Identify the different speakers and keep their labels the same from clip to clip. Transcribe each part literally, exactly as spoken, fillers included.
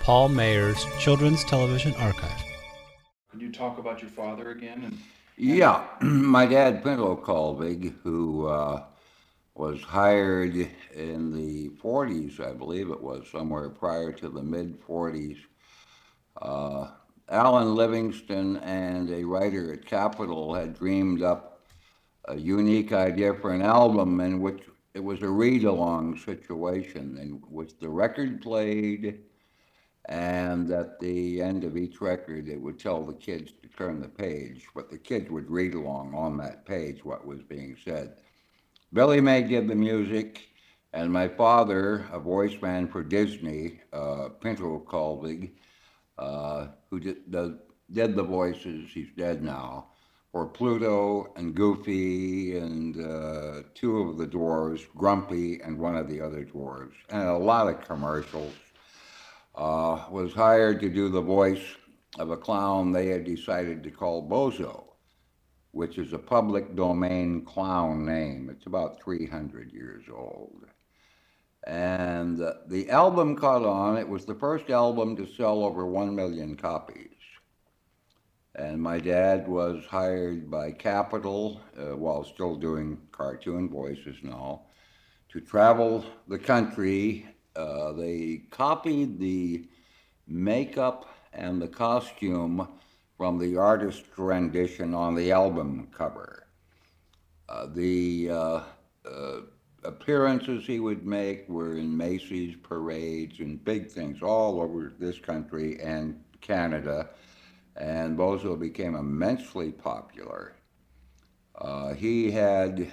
Speaker 1: Paul Mayer's Children's Television Archive.
Speaker 2: Could you talk about your father again? And, and
Speaker 3: Yeah, my dad, Pinto Colvig, who uh, was hired in the forties, I believe it was, somewhere prior to the mid forties. Uh, Alan Livingston and a writer at Capitol had dreamed up a unique idea for an album in which it was a read-along situation in which the record played, and at the end of each record it would tell the kids to turn the page, but the kids would read along on that page what was being said. Billy May did the music, and my father, a voice man for Disney, uh, Pinto Colvig, uh, who did, the, did the voices, he's dead now, for Pluto and Goofy and uh, two of the dwarves, Grumpy and one of the other dwarves, and a lot of commercials. Uh, was hired to do the voice of a clown they had decided to call Bozo, which is a public domain clown name. It's about three hundred years old. And uh, the album caught on. It was the first album to sell over one million copies. And my dad was hired by Capitol, uh, while still doing cartoon voices now, to travel the country. Uh, they copied the makeup and the costume from the artist's rendition on the album cover. Uh, the uh, uh, appearances he would make were in Macy's parades and big things all over this country and Canada, and Bozo became immensely popular. Uh, he had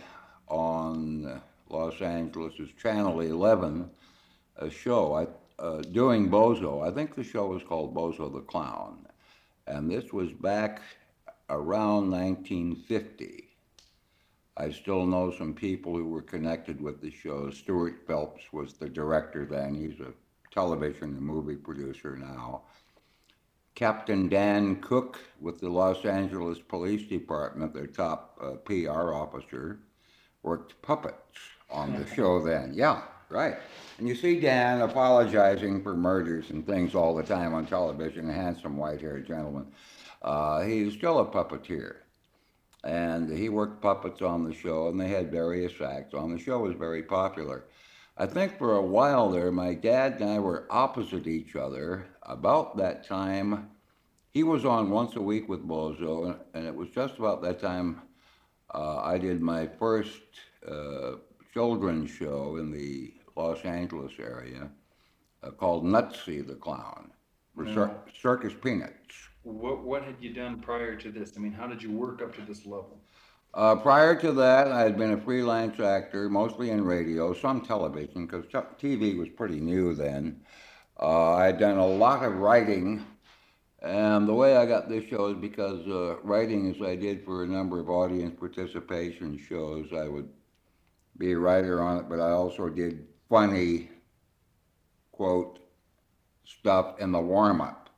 Speaker 3: on Los Angeles' Channel eleven a show I, uh, doing Bozo. I think the show was called Bozo the Clown, and this was back around nineteen fifty. I still know some people who were connected with the show. Stuart Phelps was the director then. He's a television and movie producer now. Captain Dan Cook with the Los Angeles Police Department, their top uh, P R officer, worked puppets on the show then. Yeah, right. And you see Dan apologizing for murders and things all the time on television, a handsome white-haired gentleman. Uh, he's still a puppeteer. And he worked puppets on the show, and they had various acts on. The show was very popular. I think for a while there, my dad and I were opposite each other. About that time, he was on once a week with Bozo, and it was just about that time uh, I did my first uh, children's show in the Los Angeles area uh, called Nutsy the Clown for
Speaker 2: No.
Speaker 3: Cir- Circus Peanuts.
Speaker 2: what what had you done prior to this? I mean, how did you work up to this level?
Speaker 3: Uh, prior to that, I had been a freelance actor, mostly in radio, some television, because T V was pretty new then. Uh, I had done a lot of writing, and the way I got this show is because uh, writing, as I did for a number of audience participation shows, I would be a writer on it, but I also did funny, quote, stuff in the warm-up.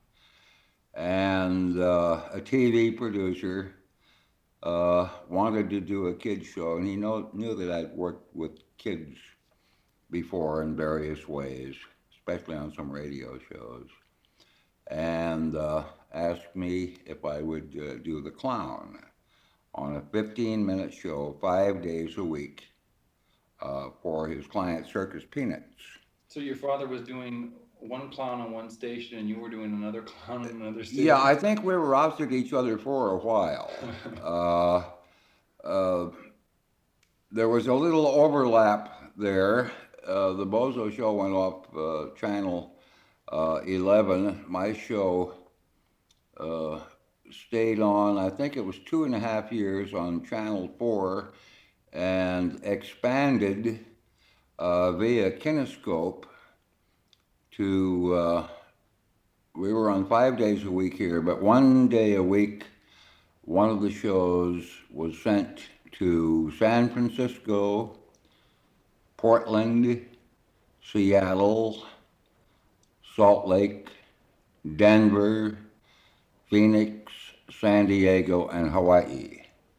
Speaker 3: And uh, a T V producer uh, wanted to do a kids show, and he know, knew that I'd worked with kids before in various ways, especially on some radio shows, and uh, asked me if I would uh, do the clown on a fifteen minute show, five days a week, uh, for his client Circus Peanuts.
Speaker 2: So your father was doing one clown on one station, and you were doing another clown on another station?
Speaker 3: Yeah, I think we were opposite each other for a while. uh, uh, there was a little overlap there. Uh, the Bozo show went off uh, channel uh, eleven. My show uh, stayed on, I think it was two and a half years on channel four, and expanded uh, via Kinescope to, uh, we were on five days a week here, but one day a week, one of the shows was sent to San Francisco, Portland, Seattle, Salt Lake, Denver, Phoenix, San Diego, and Hawaii.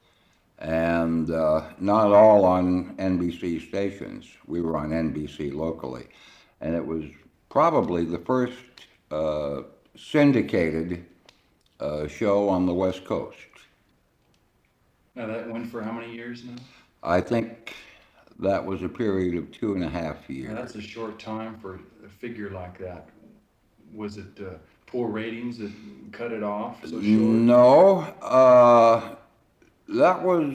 Speaker 3: And uh, not all on N B C stations. We were on N B C locally. And it was probably the first uh, syndicated uh, show on the West Coast.
Speaker 2: Now that went for how many years now?
Speaker 3: I think that was a period of two and a half
Speaker 2: Now,
Speaker 3: years.
Speaker 2: that's a short time for a figure like that. Was it uh, poor ratings that cut it off so short?
Speaker 3: No, uh, that was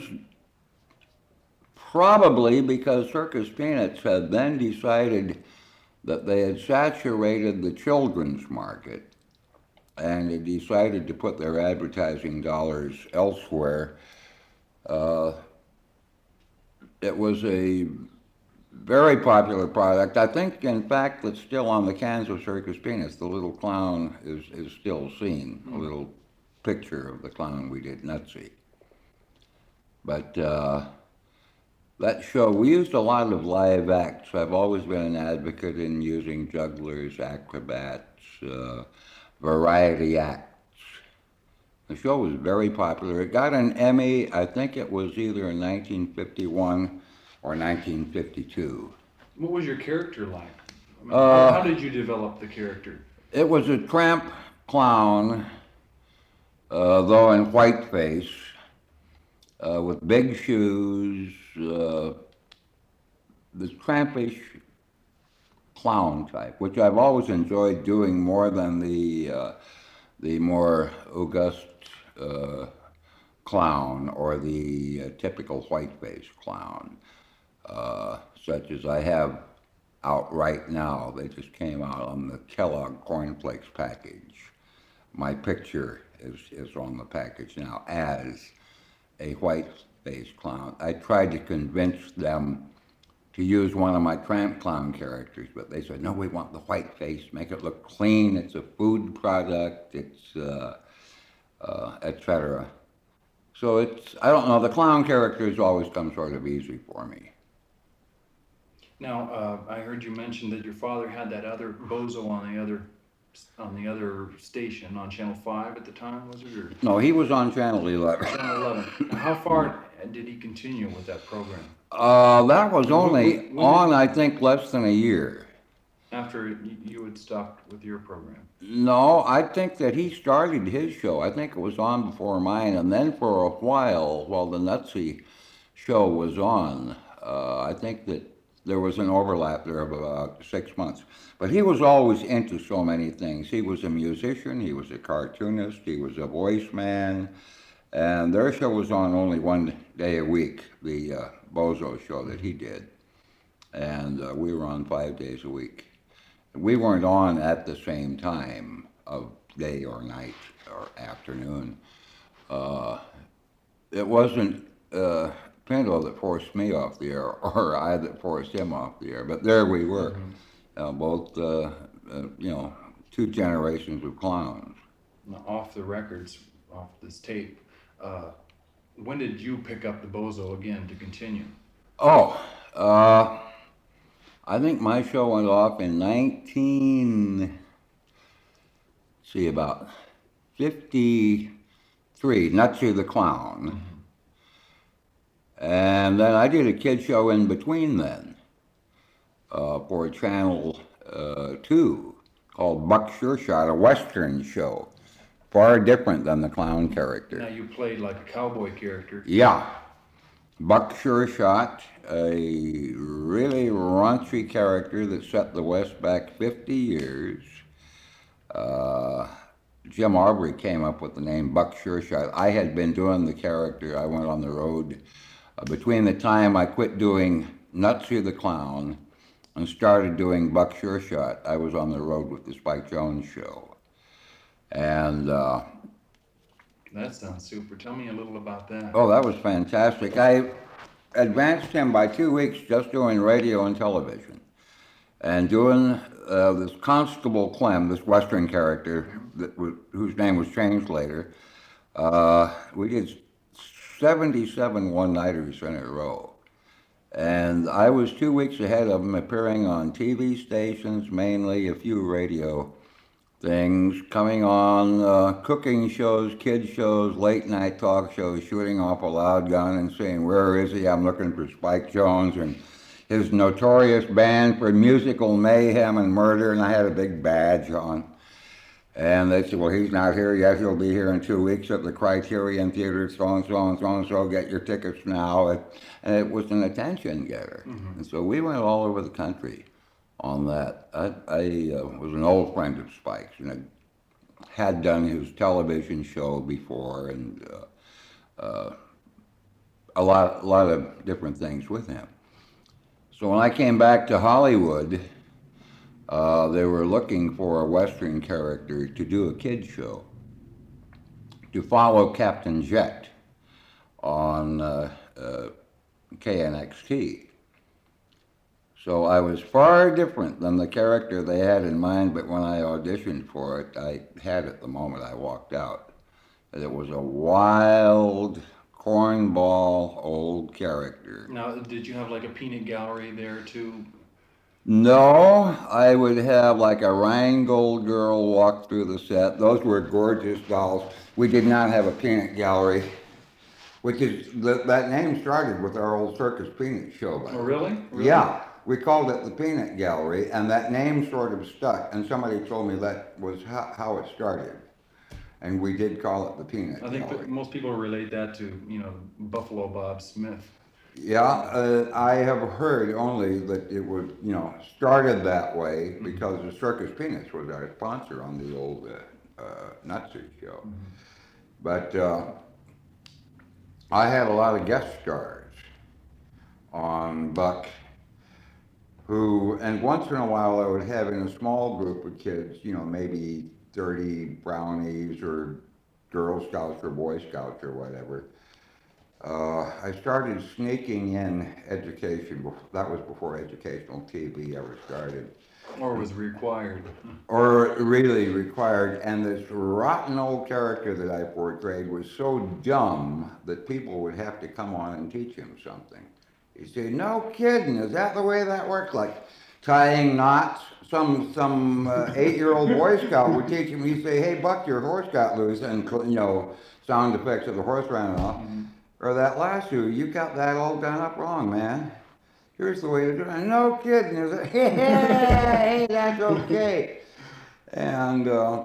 Speaker 3: probably because Circus Peanuts had then decided that they had saturated the children's market and had decided to put their advertising dollars elsewhere. Uh, it was a very popular product. I think, in fact, it's still on the cans of Circus Peanuts. The little clown is, is still seen, a little picture of the clown we did, Nutsy. But uh, that show, we used a lot of live acts. I've always been an advocate in using jugglers, acrobats, uh, variety acts. The show was very popular. It got an Emmy, I think it was either in nineteen fifty-one or nineteen fifty-two.
Speaker 2: What was your character like? I mean,
Speaker 3: Uh,
Speaker 2: how, how did you develop the character?
Speaker 3: It was a tramp clown, uh, though in whiteface, uh, with big shoes, uh, this trampish clown type, which I've always enjoyed doing more than the uh, the more august uh, clown or the uh, typical whiteface clown, uh, such as I have out right now. They just came out on the Kellogg Corn Flakes package. My picture is, is on the package now as a white-faced clown. I tried to convince them to use one of my tramp clown characters, but they said, no, we want the white face, make it look clean, it's a food product, it's, uh, uh, et cetera. So it's, I don't know, the clown characters always come sort of easy for me.
Speaker 2: Now, uh, I heard you mention that your father had that other bozo on the other on the other station on Channel Five at the time, was it? Or
Speaker 3: No, he was on Channel eleven.
Speaker 2: Channel Eleven. Now, how far did he continue with that program
Speaker 3: Uh, that was only
Speaker 2: when- when
Speaker 3: on,
Speaker 2: did-
Speaker 3: I think, less than a year.
Speaker 2: after you, you had stopped with your program?
Speaker 3: No, I think that he started his show. I think it was on before mine, and then for a while, while the Nutsy show was on, uh, I think that there was an overlap there of about six months. But he was always into so many things. He was a musician, he was a cartoonist, he was a voice man, and their show was on only one day a week, the uh, Bozo show that he did. And uh, we were on five days a week. We weren't on at the same time of day or night or afternoon. Uh, it wasn't uh, Pinto that forced me off the air or I that forced him off the air, but there we were, mm-hmm. uh, both, uh, uh, you know, two generations of clowns.
Speaker 2: Now, off the records, off this tape, uh, when did you pick up the Bozo again to continue?
Speaker 3: Oh, uh, I think my show went off in nineteen, see, about fifty-three, Nutsy the Clown. Mm-hmm. And then I did a kid show in between then uh, for Channel uh, two called Buck Sure Shot, a Western show, far different than the clown character.
Speaker 2: Now you played like a cowboy character.
Speaker 3: Yeah. Buck Sure Shot, a really raunchy character that set the West back fifty years. Uh, Jim Aubrey came up with the name Buck Sure Shot. I had been doing the character. I went on the road uh, between the time I quit doing Nutsy the Clown and started doing Buck Sure Shot. I was on the road with the Spike Jones show. And uh,
Speaker 2: that sounds super. Tell me a little about that.
Speaker 3: Oh, that was fantastic. I advanced him by two weeks just doing radio and television. And doing uh, this Constable Clem, this Western character that was, whose name was changed later. Uh, we did seventy-seven one-nighters in a row. And I was two weeks ahead of him, appearing on T V stations, mainly a few radio things, coming on uh, cooking shows, kid shows, late night talk shows, shooting off a loud gun and saying, where is he? I'm looking for Spike Jones and his notorious band for musical mayhem and murder, and I had a big badge on. And they said, well, he's not here yet. He'll be here in two weeks at the Criterion Theater, so and so and so and so. Get your tickets now. And it was an attention getter.
Speaker 2: Mm-hmm.
Speaker 3: And so we went all over the country on that. I, I uh, was an old friend of Spike's, and I had done his television show before, and uh, uh, a lot, a lot of different things with him. So when I came back to Hollywood, Uh, they were looking for a Western character to do a kid show, to follow Captain Jet on uh, uh, K N X T. So I was far different than the character they had in mind, but when I auditioned for it, I had it the moment I walked out. It was a wild, cornball old character.
Speaker 2: Now, did you have like a peanut gallery there too?
Speaker 3: No, I would have like a Rheingold girl walk through the set. Those were gorgeous dolls. We did not have a peanut gallery, which is, the, that name started with our old Circus Peanut show.
Speaker 2: Oh, really? Really?
Speaker 3: Yeah, we called it the Peanut Gallery, and that name sort of stuck, and somebody told me that was how, how it started. And we did call it the Peanut
Speaker 2: I think
Speaker 3: Gallery.
Speaker 2: that most people relate that to, you know, Buffalo Bob Smith.
Speaker 3: Yeah, uh, I have heard only that it was, you know, started that way because the Circus Peanuts was our sponsor on the old uh, uh, Nutser show. Mm-hmm. But uh, I had a lot of guest stars on Buck, who, and once in a while I would have in a small group of kids, you know, maybe thirty brownies or Girl Scouts or Boy Scouts or whatever. Uh, I started sneaking in education. That was before educational T V ever started.
Speaker 2: Or was required.
Speaker 3: Or really required. And this rotten old character that I portrayed was so dumb that people would have to come on and teach him something. He'd say, no kidding, is that the way that works? Like tying knots. Some some uh, eight-year-old Boy Scout would teach him. He'd say, hey, Buck, your horse got loose. And, you know, sound effects of the horse running off. Mm-hmm. Or that lasso, you got that all done up wrong, man. Here's the way to do it. No kidding. Hey, hey, that's okay. And uh,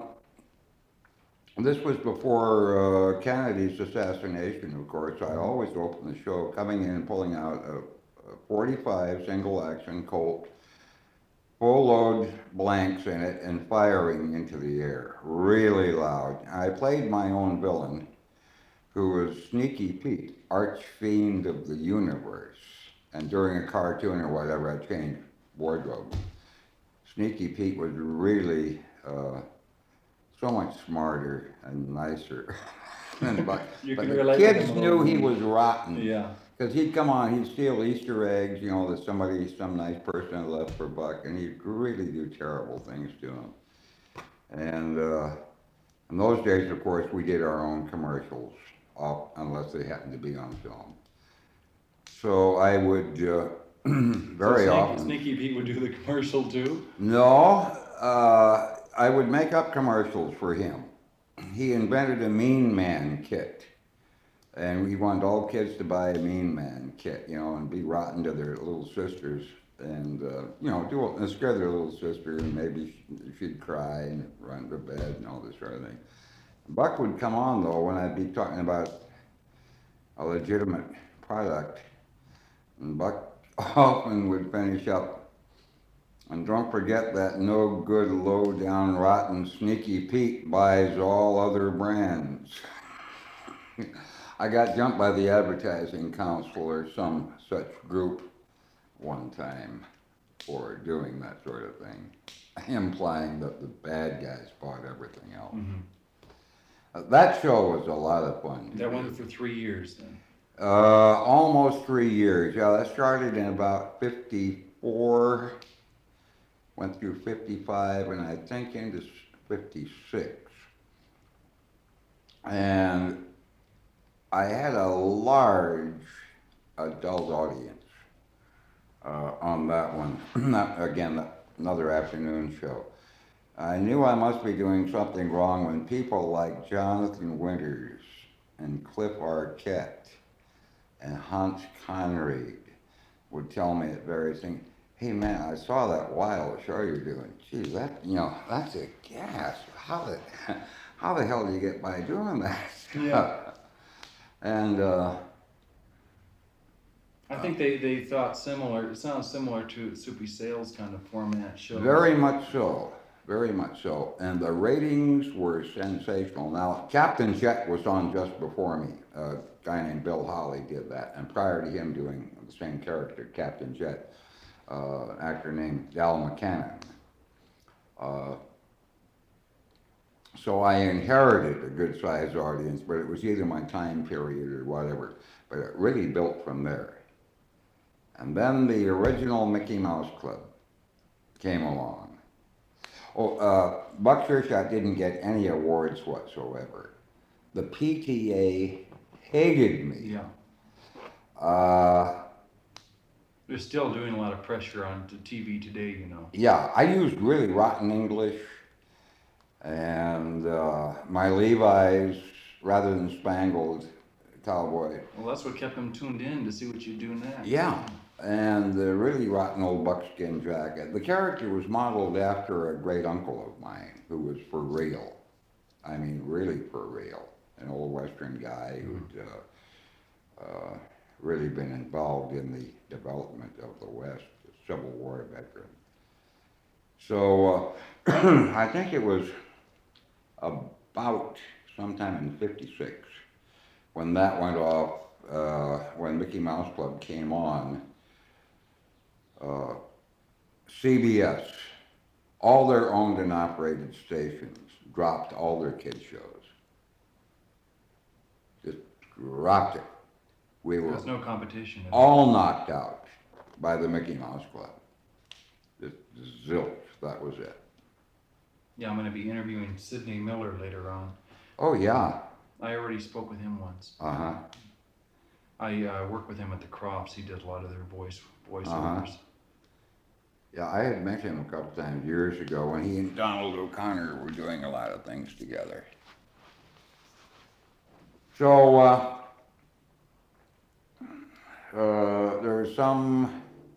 Speaker 3: this was before uh, Kennedy's assassination, of course. I always open the show coming in and pulling out a, a forty-five single action Colt, full load blanks in it, and firing into the air, really loud. I played my own villain, who was Sneaky Pete, arch fiend of the universe. And during a cartoon or whatever, I changed wardrobe. Sneaky Pete was really uh, so much smarter and nicer. and, but
Speaker 2: you
Speaker 3: but
Speaker 2: can
Speaker 3: the
Speaker 2: relate
Speaker 3: kids
Speaker 2: with him
Speaker 3: knew he was rotten.
Speaker 2: Yeah.
Speaker 3: Because he'd come on, he'd steal Easter eggs, you know, that somebody, some nice person had left for Buck, and he'd really do terrible things to him. And uh, in those days, of course, we did our own commercials. Off, unless they happen to be on film. So I would uh, very
Speaker 2: so Sneaky,
Speaker 3: often.
Speaker 2: Sneaky Pete would do the commercial too?
Speaker 3: No, uh, I would make up commercials for him. He invented a Mean Man kit. And he wanted all kids to buy a Mean Man kit, you know, and be rotten to their little sisters. And, uh, you know, do and scare their little sister, and maybe she'd cry and run to bed and all this sort of thing. Buck would come on, though, when I'd be talking about a legitimate product, and Buck often would finish up, and don't forget that no good, low down, rotten, Sneaky Pete buys all other brands. I got jumped by the advertising council or some such group one time for doing that sort of thing, implying that the bad guys bought everything else. Mm-hmm. Uh, that show was a lot of fun.
Speaker 2: That went for three years then?
Speaker 3: Uh, almost three years. Yeah, that started in about fifty-four, went through fifty-five, and I think into fifty-six. And I had a large adult audience uh, on that one. Not, again, another afternoon show. I knew I must be doing something wrong when people like Jonathan Winters and Cliff Arquette and Hans Conried would tell me at various things, hey man, I saw that wild show you're doing. Gee, that, you know, that's a gas. How the, how the hell do you get by doing that?
Speaker 2: Yeah.
Speaker 3: And, uh,
Speaker 2: I think they, they thought similar, it sounds similar to Soupy Sales kind of format show.
Speaker 3: very much so, very much so. And the ratings were sensational. Now, Captain Jet was on just before me. A guy named Bill Holly did that. And prior to him doing the same character, Captain Jet, uh, an actor named Dal McCannon. Uh, so I inherited a good-sized audience, but it was either my time period or whatever. But it really built from there. And then the original Mickey Mouse Club came along. Oh, uh, Buck Sure Shot didn't get any awards whatsoever. The P T A hated me.
Speaker 2: Yeah.
Speaker 3: Uh,
Speaker 2: They're still doing a lot of pressure on the T V today, you know.
Speaker 3: yeah, I used really rotten English, and uh, my Levi's, rather than spangled cowboy.
Speaker 2: Well, that's what kept them tuned in to see what you do next.
Speaker 3: Yeah, and the really rotten old buckskin jacket. The character was modeled after a great uncle of mine who was for real. I mean, really for real. An old Western guy who'd uh, uh, really been involved in the development of the West, a Civil War veteran. So uh, I think it was about sometime in fifty-six when that went off, uh, when Mickey Mouse Club came on. Uh, C B S, all their owned and operated stations, dropped all their kid shows. Just dropped it. We were
Speaker 2: There's no competition.
Speaker 3: all knocked out by the Mickey Mouse Club. Just zilch, that was it.
Speaker 2: Yeah, I'm going to be interviewing Sidney Miller later on.
Speaker 3: Oh yeah,
Speaker 2: I already spoke with him once.
Speaker 3: uh-huh,
Speaker 2: I uh, work with him at the Crops. He does a lot of their voice voiceovers.
Speaker 3: Uh-huh. yeah, I had met him a couple times years ago when he and Donald O'Connor were doing a lot of things together. So, uh, uh, there was some,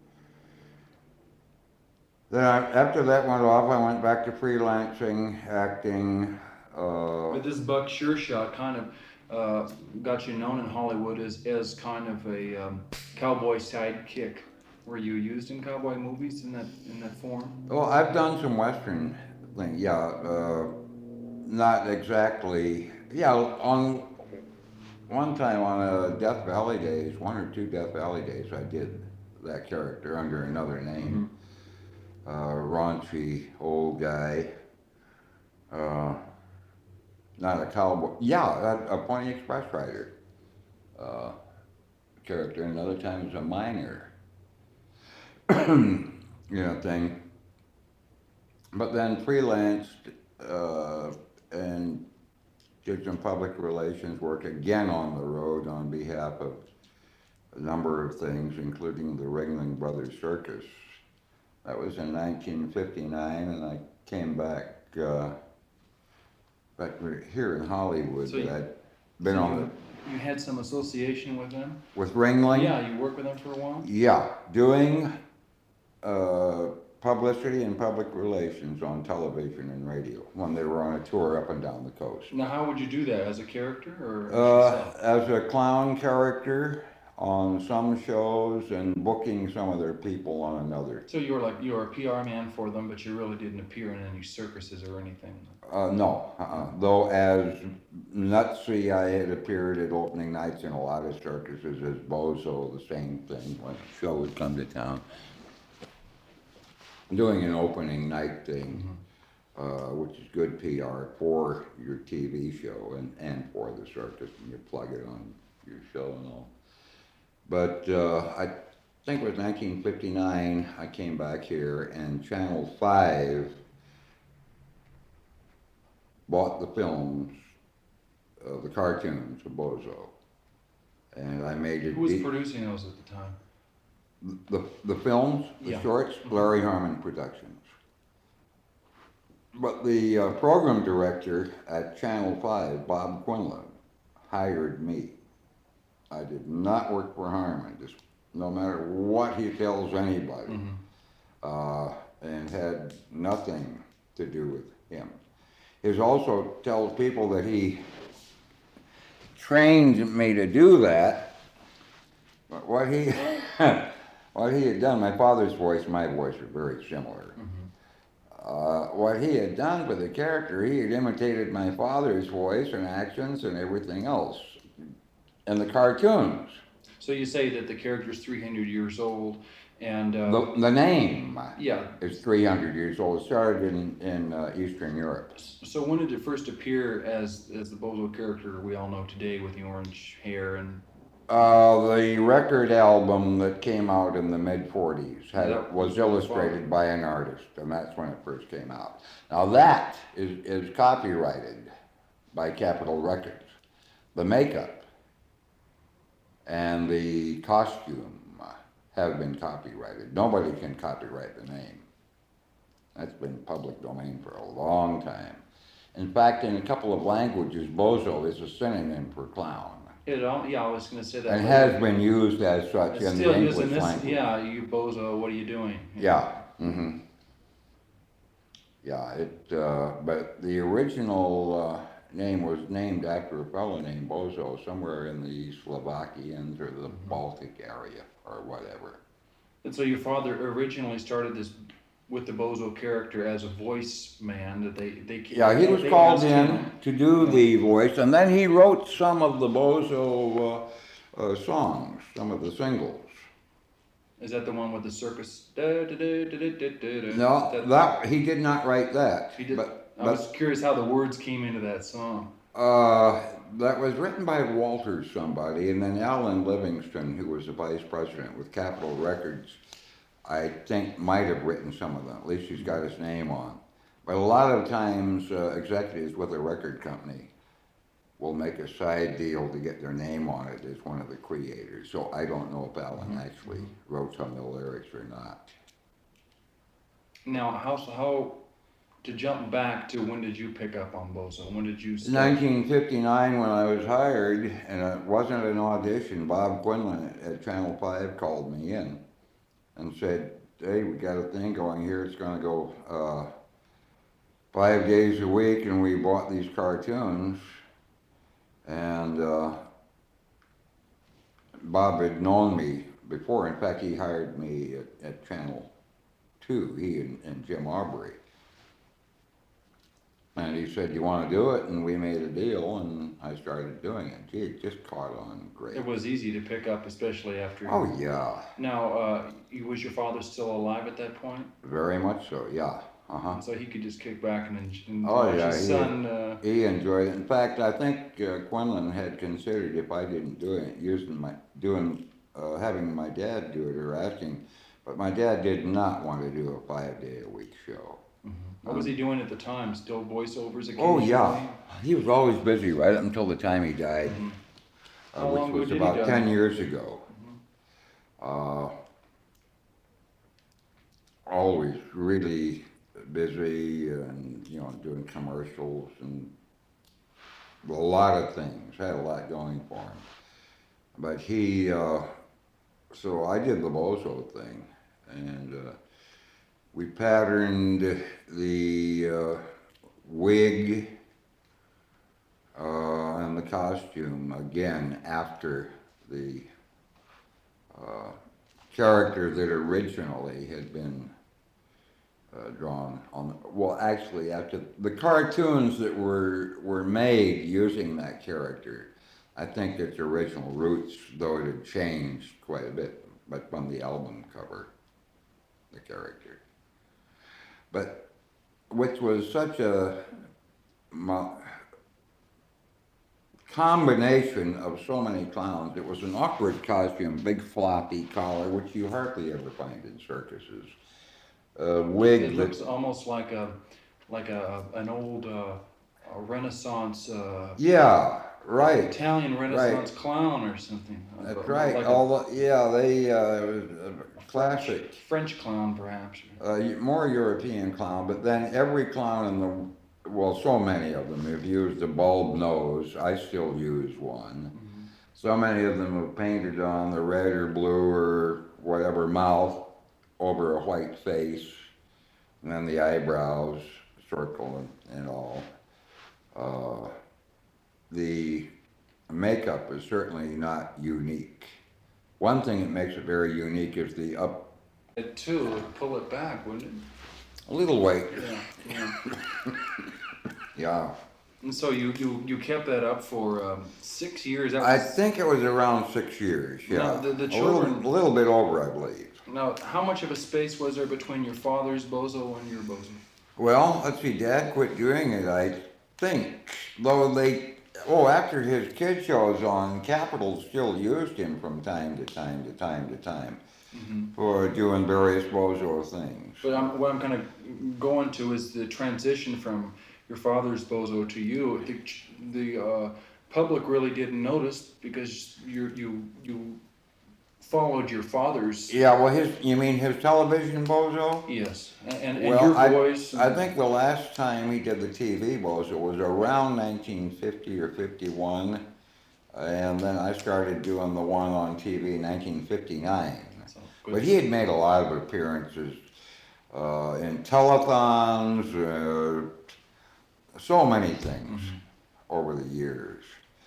Speaker 3: then I, after that went off, I went back to freelancing, acting, uh,
Speaker 2: But this Buck Sure Shot kind of uh, got you known in Hollywood as, as kind of a um, cowboy sidekick. Were you used in cowboy movies in that in that form?
Speaker 3: well, I've done some Western things, yeah, uh, not exactly, yeah, on, one time on uh, Death Valley Days, one or two Death Valley Days, I did that character under another name.
Speaker 2: Mm-hmm.
Speaker 3: Uh, raunchy old guy, uh, not a cowboy, yeah, a, a Pony Express rider uh, character, another time as a miner, you know, thing. But then freelanced uh, and did some public relations work again on the road on behalf of a number of things, including the Ringling Brothers Circus. That was in nineteen fifty-nine, and I came back, uh, back here in Hollywood.
Speaker 2: So you-
Speaker 3: I'd been
Speaker 2: So
Speaker 3: on
Speaker 2: you, you had some association with them?
Speaker 3: the, with Ringling.
Speaker 2: Yeah, you worked with them for a while?
Speaker 3: Yeah, doing uh, publicity and public relations on television and radio when they were on a tour up and down the coast.
Speaker 2: Now, how would you do that? As a character or? as
Speaker 3: Uh,
Speaker 2: yourself?
Speaker 3: as a clown character on some shows and booking some of their people on another.
Speaker 2: So you were like, you were a P R man for them, but you really didn't appear in any circuses or anything?
Speaker 3: Uh, no, uh-uh. Though as Nutsy, I had appeared at opening nights in a lot of circuses as Bozo, the same thing, when a show would come to town. Doing an opening night thing, uh, which is good P R for your T V show and, and for the circus, and you plug it on your show and all. But uh, I think it was nineteen fifty-nine, I came back here, and Channel five bought the films, uh, the cartoons of Bozo. And I made it.
Speaker 2: Who was
Speaker 3: de-
Speaker 2: producing those at the time?
Speaker 3: the, the films, the
Speaker 2: Yeah.
Speaker 3: shorts, Larry Harmon Productions. But the uh, program director at Channel five, Bob Quinlan, hired me. I did not work for Harmon, just no matter what he tells anybody.
Speaker 2: Mhm.
Speaker 3: uh, and had nothing to do with him. He also tells people that he trained me to do that, but what he what he had done, my father's voice and my voice were very similar. Mm-hmm. uh, what he had done with the character, he had imitated my father's voice and accents and everything else in the cartoons.
Speaker 2: So you say that the character's three hundred years old, and uh,
Speaker 3: the, the name
Speaker 2: yeah.
Speaker 3: is three hundred years old. It started in, in uh, Eastern Europe.
Speaker 2: So when did it first appear as as the Bozo character we all know today with the orange hair and?
Speaker 3: Uh, the record album that came out in the mid forties had,
Speaker 2: That
Speaker 3: was illustrated by an artist, and that's when it first came out. Now that is, is copyrighted by Capitol Records. The makeup and the costume have been copyrighted. Nobody can copyright the name. That's been public domain for a long time. In fact, in a couple of languages, bozo is a synonym for clown.
Speaker 2: It all, yeah, I was going to say that.
Speaker 3: And has been used as such
Speaker 2: It's
Speaker 3: in
Speaker 2: still
Speaker 3: the
Speaker 2: using
Speaker 3: English
Speaker 2: this,
Speaker 3: language.
Speaker 2: yeah, you bozo, what are you doing?
Speaker 3: Yeah. Mm-hmm. Yeah. It. Uh, but the original uh, name was named after a fellow named Bozo somewhere in the Slovakians or the mm-hmm. Baltic area or whatever.
Speaker 2: And so your father originally started this with the Bozo character as a voice man that they they
Speaker 3: yeah he was
Speaker 2: they
Speaker 3: called in
Speaker 2: him.
Speaker 3: to do the voice, and then he wrote some of the Bozo uh, uh, songs, some of the singles.
Speaker 2: Is that the one with the circus? Da, da, da, da, da, da, da,
Speaker 3: No,
Speaker 2: that,
Speaker 3: that he did not write that.
Speaker 2: He did.
Speaker 3: But,
Speaker 2: I
Speaker 3: but,
Speaker 2: was curious how the words came into that song.
Speaker 3: Uh, that was written by Walter somebody, and then Alan Livingston, who was the vice president with Capitol Records, I think might have written some of them. At least he's got his name on. But a lot of times, uh, executives with a record company will make a side deal to get their name on it as one of the creators. So I don't know if Alan mm-hmm. actually wrote some of the lyrics or not.
Speaker 2: Now, how how to jump back to when did you pick up on Bozo? When did you start?
Speaker 3: nineteen fifty-nine, when I was hired, and it wasn't an audition. Bob Quinlan at Channel five called me in and said, hey, we got a thing going here. It's going to go uh, five days a week, and we bought these cartoons. And uh, Bob had known me before. In fact, he hired me at, at Channel two, he and, and Jim Aubrey. And he said, you want to do it? And we made a deal, and I started doing it. Gee, it just caught on great.
Speaker 2: It was easy to pick up, especially after...
Speaker 3: Oh, yeah.
Speaker 2: Now, uh, was your father still alive at that point?
Speaker 3: Very much so, yeah. Uh-huh.
Speaker 2: So he could just kick back and, and
Speaker 3: oh,
Speaker 2: watch
Speaker 3: yeah,
Speaker 2: his
Speaker 3: he,
Speaker 2: son... Uh...
Speaker 3: he enjoyed it. In fact, I think uh, Quinlan had considered if I didn't do it, using my, doing, uh, having my dad do it or asking, but my dad did not want to do a five-day-a-week show.
Speaker 2: What was he doing at the time? Still voiceovers occasionally?
Speaker 3: Oh, yeah. He was always busy right up until the time he died,
Speaker 2: mm-hmm.
Speaker 3: uh,
Speaker 2: How
Speaker 3: which
Speaker 2: long
Speaker 3: was
Speaker 2: ago
Speaker 3: about
Speaker 2: did he die?
Speaker 3: ten years ago. Mm-hmm. uh, always really busy and, you know, doing commercials and a lot of things. Had a lot going for him. But he, uh, so I did the Bozo thing, and uh, we patterned the uh, wig uh, and the costume again after the uh, character that originally had been uh, drawn on. Well, actually, after the cartoons that were were made using that character, I think its original roots, though it had changed quite a bit, but from the album cover, the character. But which was such a combination of so many clowns. It was an awkward costume, big floppy collar, which you hardly ever find in circuses. A wig.
Speaker 2: It looks
Speaker 3: that,
Speaker 2: almost like a like a an old uh, a Renaissance. Uh,
Speaker 3: yeah, right.
Speaker 2: Italian Renaissance
Speaker 3: right.
Speaker 2: clown or something.
Speaker 3: That's
Speaker 2: but
Speaker 3: right.
Speaker 2: Like
Speaker 3: All the, yeah, they uh, it was a classic
Speaker 2: French clown, perhaps.
Speaker 3: Uh, more European clown, but then every clown in the, well, so many of them have used a bulb nose. I still use one. Mm-hmm. So many of them have painted on the red or blue or whatever mouth, over a white face, and then the eyebrows circle and, and all. Uh, the makeup is certainly not unique. One thing that makes it very unique is the up
Speaker 2: It too would pull it back, wouldn't it?
Speaker 3: a little weight.
Speaker 2: Yeah, yeah.
Speaker 3: Yeah.
Speaker 2: And so you, you, you kept that up for um, six years. That
Speaker 3: I
Speaker 2: was,
Speaker 3: think it was around six years. Yeah.
Speaker 2: Now, the- the
Speaker 3: a
Speaker 2: children-
Speaker 3: little, a little bit over, I believe.
Speaker 2: now, how much of a space was there between your father's bozo and your bozo?
Speaker 3: Well, let's see. Dad quit doing it, I think. Though they, oh, after his kid shows on, Capitol still used him from time to time to time to time
Speaker 2: Mm-hmm.
Speaker 3: for doing various bozo things.
Speaker 2: But I'm, what I'm kind of going to is the transition from your father's bozo to you. The, the uh, public really didn't notice because you you you followed your father's.
Speaker 3: Yeah, well, his, you mean his television bozo?
Speaker 2: Yes, and, and, and
Speaker 3: Well,
Speaker 2: your
Speaker 3: I,
Speaker 2: voice.
Speaker 3: I think the last time he did the T V bozo was around nineteen fifty or fifty-one, and then I started doing the one on T V in nineteen fifty-nine.
Speaker 2: So, good.
Speaker 3: But he had made a lot of appearances uh, in telethons, uh, so many things
Speaker 2: Mhm.
Speaker 3: over the years.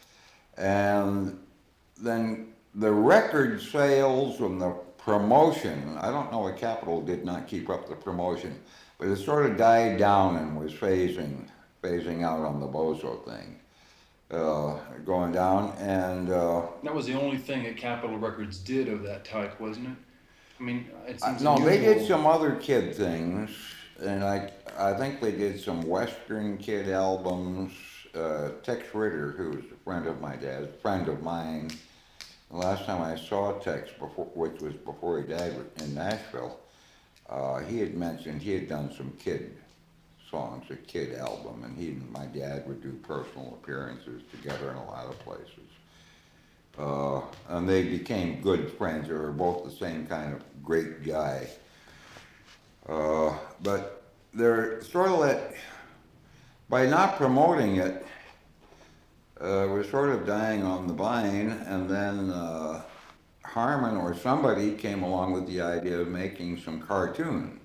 Speaker 3: And then the record sales and the promotion, I don't know, the Capitol did not keep up the promotion, but it sort of died down and was phasing, phasing out on the bozo thing, uh, going down. And uh,
Speaker 2: That was the only thing that Capitol Records did of that type, wasn't it? I mean, it
Speaker 3: Uh,
Speaker 2: seems
Speaker 3: No, they did
Speaker 2: unusual.
Speaker 3: some other kid things, and I, I think they did some Western kid albums. Uh, Tex Ritter, who was a friend of my dad's, friend of mine, the last time I saw Tex, before, which was before he died in Nashville, uh, he had mentioned he had done some kid songs, a kid album, and he and my dad would do personal appearances together in a lot of places. Uh, and they became good friends. They were both the same kind of great guy. Uh, but they're sort of that, by not promoting it, uh, we're sort of dying on the vine, and then uh, Harmon or somebody came along with the idea of making some cartoons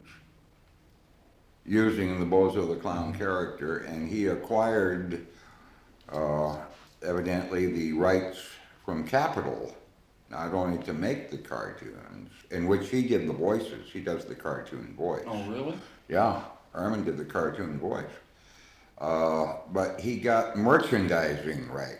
Speaker 3: using the Bozo the Clown character, and he acquired uh, evidently the rights from Capitol, not only to make the cartoons, in which he did the voices. He does the cartoon voice.
Speaker 2: Oh, really?
Speaker 3: Yeah, Herman did the cartoon voice. Uh, but he got merchandising rights.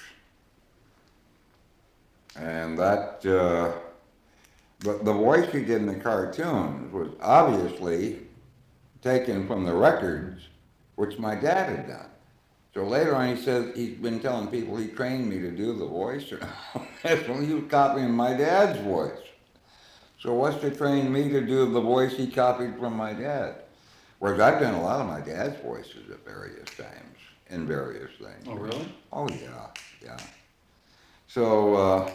Speaker 3: And that, uh, but the voice he did in the cartoons was obviously taken from the records, which my dad had done. So later on, he says he's been telling people he trained me to do the voice. So he was copying my dad's voice. So what's to train me to do the voice he copied from my dad? Whereas I've done a lot of my dad's voices at various times in various things.
Speaker 2: Oh, really?
Speaker 3: Oh yeah, yeah. So, uh,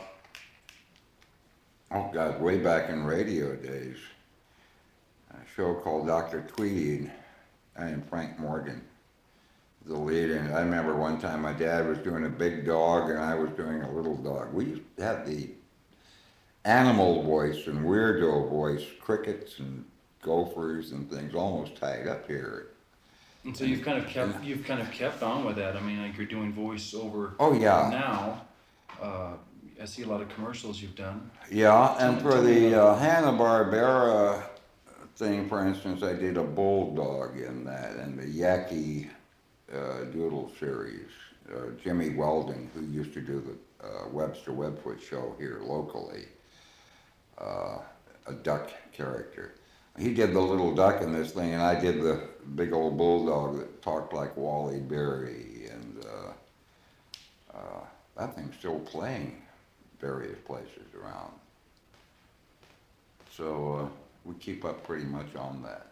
Speaker 3: oh God, way back in radio days, a show called Doctor Tweedy, and Frank Morgan, the lead. And I remember one time my dad was doing a big dog and I was doing a little dog. We used to have the animal voice and weirdo voice, crickets and gophers and things almost tied up here.
Speaker 2: And so you've kind of kept you've kind of kept on with that. I mean, like you're doing voiceover
Speaker 3: Oh yeah.
Speaker 2: now. Uh, I see a lot of commercials you've done.
Speaker 3: Yeah, and
Speaker 2: Tell-
Speaker 3: for
Speaker 2: tell me
Speaker 3: the
Speaker 2: about
Speaker 3: uh, Hanna-Barbera thing, for instance, I did a bulldog in that, and the Yaki uh, Doodle series. Uh, Jimmy Weldon, who used to do the uh, Webster Webfoot show here locally, uh, a duck character. He did the little duck in this thing, and I did the big old bulldog that talked like Wally Berry, and uh, uh, that thing's still playing various places around. So uh, we keep up pretty much on that.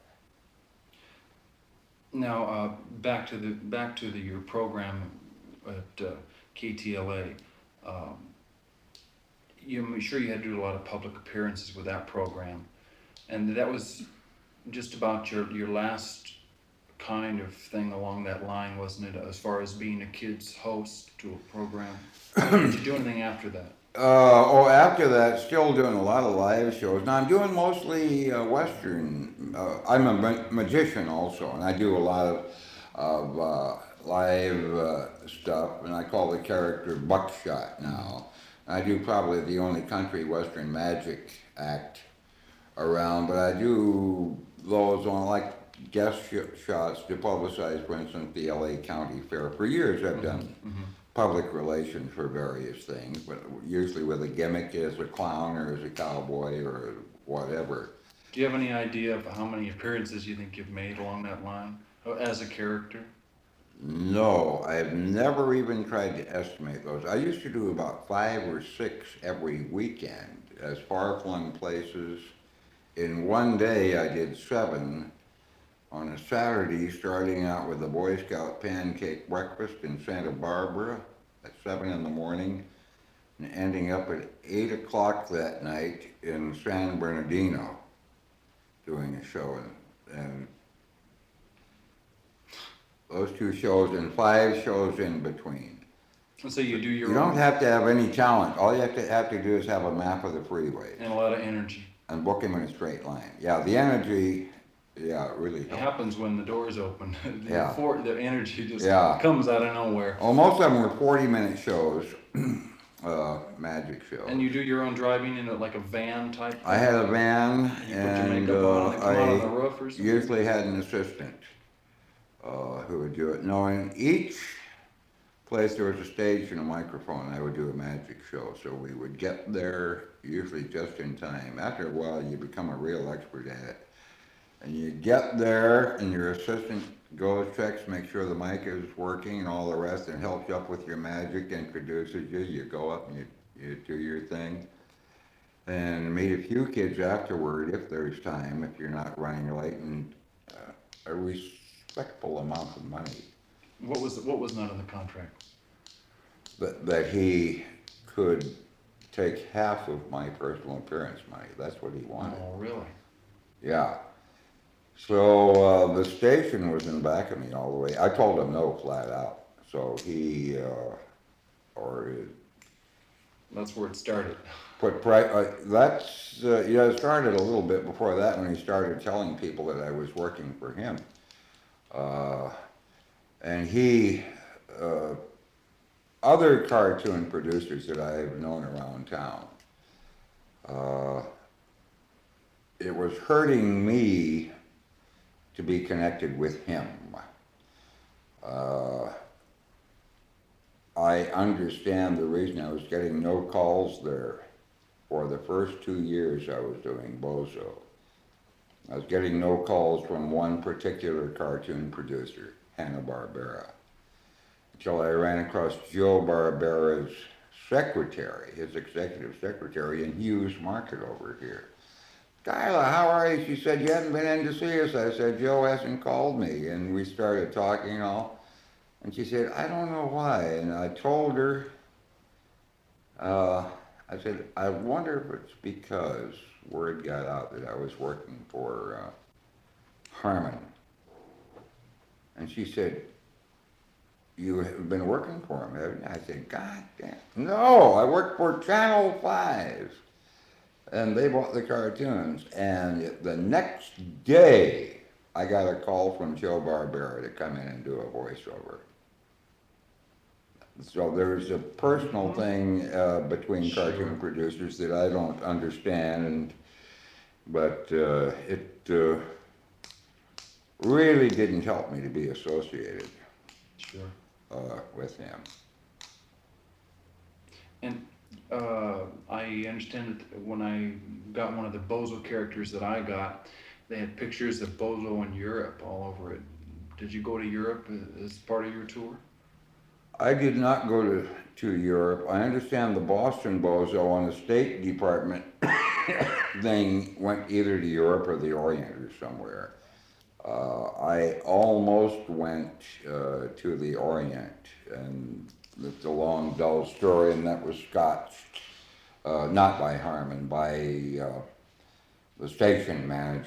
Speaker 2: Now, uh, back to the back to the your program at uh, K T L A. Um, you, I'm sure you had to do a lot of public appearances with that program, and that was just about your your last kind of thing along that line, wasn't it? As far as being a kid's host to a program. Did you do anything after that?
Speaker 3: Uh, oh, after that, still doing a lot of live shows. Now I'm doing mostly uh, Western. Uh, I'm a ma- magician also, and I do a lot of, of uh, live uh, stuff, and I call the character Buckshot now. I do probably the only country Western magic act around, but I do those on like guest sh- shots to publicize, for instance, the L A County Fair. For years I've done
Speaker 2: Mm-hmm.
Speaker 3: public relations for various things, but usually with a gimmick as a clown or as a cowboy or whatever.
Speaker 2: Do you have any idea of how many appearances you think you've made along that line uh, as a character?
Speaker 3: No, I've never even tried to estimate those. I used to do about five or six every weekend as far-flung places. In one day, I did seven on a Saturday, starting out with the Boy Scout pancake breakfast in Santa Barbara at seven in the morning, and ending up at eight o'clock that night in San Bernardino doing a show. And, and those two shows and five shows in between.
Speaker 2: And so you do your
Speaker 3: You
Speaker 2: own,
Speaker 3: don't have to have any talent. All you have to have to do is have a map of the freeway
Speaker 2: and a lot of energy.
Speaker 3: and book him in a straight line. Yeah, the energy, yeah, it really
Speaker 2: It
Speaker 3: helps.
Speaker 2: happens when the doors open. the,
Speaker 3: Yeah.
Speaker 2: for, the energy just
Speaker 3: Yeah.
Speaker 2: comes out of nowhere.
Speaker 3: Well, most of them were forty-minute shows, uh, magic shows.
Speaker 2: And you do your own driving in a, like a van type?
Speaker 3: I had a van,
Speaker 2: You put your
Speaker 3: and
Speaker 2: makeup on
Speaker 3: uh,
Speaker 2: and come out on the
Speaker 3: I
Speaker 2: roof or something?
Speaker 3: usually had an assistant uh, who would do it. No, in each place there was a stage and a microphone. I would do a magic show, so we would get there usually just in time. After a while, you become a real expert at it. And you get there, and your assistant goes, checks, makes sure the mic is working and all the rest, and helps you up with your magic, introduces you. You go up and you, you do your thing. And meet a few kids afterward if there's time, if you're not running late, and uh, a respectful amount of money.
Speaker 2: What was what was not in the contract?
Speaker 3: That, that he could take half of my personal appearance money. That's what he wanted.
Speaker 2: Oh, really?
Speaker 3: Yeah. So uh, the station was in back of me all the way. I told him no flat out. So he, uh, or it
Speaker 2: That's where it started.
Speaker 3: put pri- uh, that's uh, yeah. It started a little bit before that when he started telling people that I was working for him. Uh, and he, uh, other cartoon producers that I've known around town, uh, it was hurting me to be connected with him. Uh, I understand the reason I was getting no calls there for the first two years I was doing Bozo. I was getting no calls from one particular cartoon producer, Hanna-Barbera, until I ran across Joe Barbera's secretary, his executive secretary in Hughes Market over here. Kyla, how are you? She said, you hadn't been in to see us. I said, Joe hasn't called me. And we started talking and all. And she said, I don't know why. And I told her, uh, I said, I wonder if it's because word got out that I was working for uh, Harmon. And she said, you have been working for him, haven't you? I said, God damn. No, I work for Channel five. And they bought the cartoons. And the next day, I got a call from Joe Barbera to come in and do a voiceover. So there's a personal thing uh, between
Speaker 2: Sure.
Speaker 3: cartoon producers that I don't understand, and but uh, it uh, really didn't help me to be associated
Speaker 2: Sure.
Speaker 3: uh, with him.
Speaker 2: And uh, I understand that when I got one of the Bozo characters that I got, they had pictures of Bozo in Europe all over it. Did you go to Europe as part of your tour?
Speaker 3: I did not go to, to Europe. I understand the Boston Bozo on the State Department thing went either to Europe or the Orient or somewhere. Uh, I almost went uh, to the Orient, and it's a long, dull story, and that was scotched, uh, not by Harmon, by uh, the station manager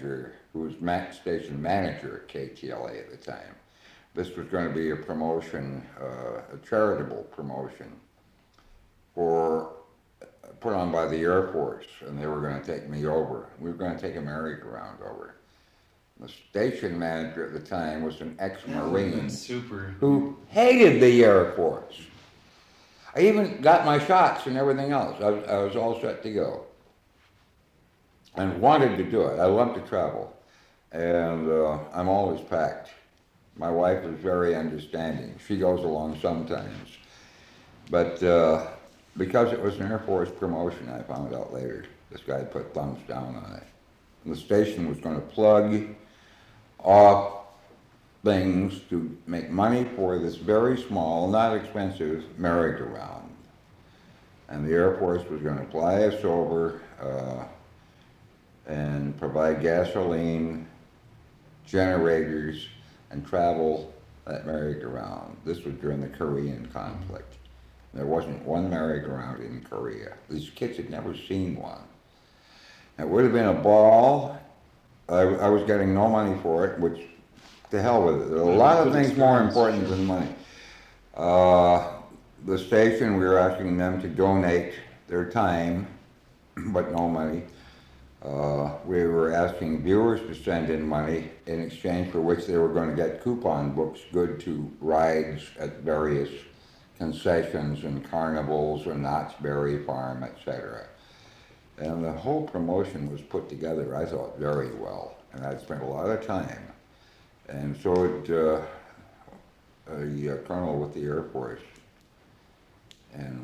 Speaker 3: who was ma- station manager at K T L A at the time. This was going to be a promotion, uh, a charitable promotion for put on by the Air Force, and they were going to take me over. We were going to take a merry-go-round over. The station manager at the time was an ex-Marine
Speaker 2: super.
Speaker 3: who hated the Air Force. I even got my shots and everything else. I was, I was all set to go and wanted to do it. I love to travel, and uh, I'm always packed. My wife is very understanding. She goes along sometimes. But uh, because it was an Air Force promotion, I found out later, this guy put thumbs down on it. And the station was going to plug off things to make money for this very small, not expensive merry-go-round. And the Air Force was going to fly us over uh, and provide gasoline, generators, and travel that merry-go-round. This was during the Korean conflict. There wasn't one merry-go-round in Korea. These kids had never seen one. It would have been a ball. I, I was getting no money for it, which, to hell with it. There are a lot of things more important than money. Uh, the station, we were asking them to donate their time, but no money. Uh, we were asking viewers to send in money in exchange for which they were going to get coupon books good to rides at various concessions and carnivals and Knott's Berry Farm, et cetera. And the whole promotion was put together, I thought, very well. And I'd spent a lot of time. And so did uh, a, a colonel with the Air Force. And,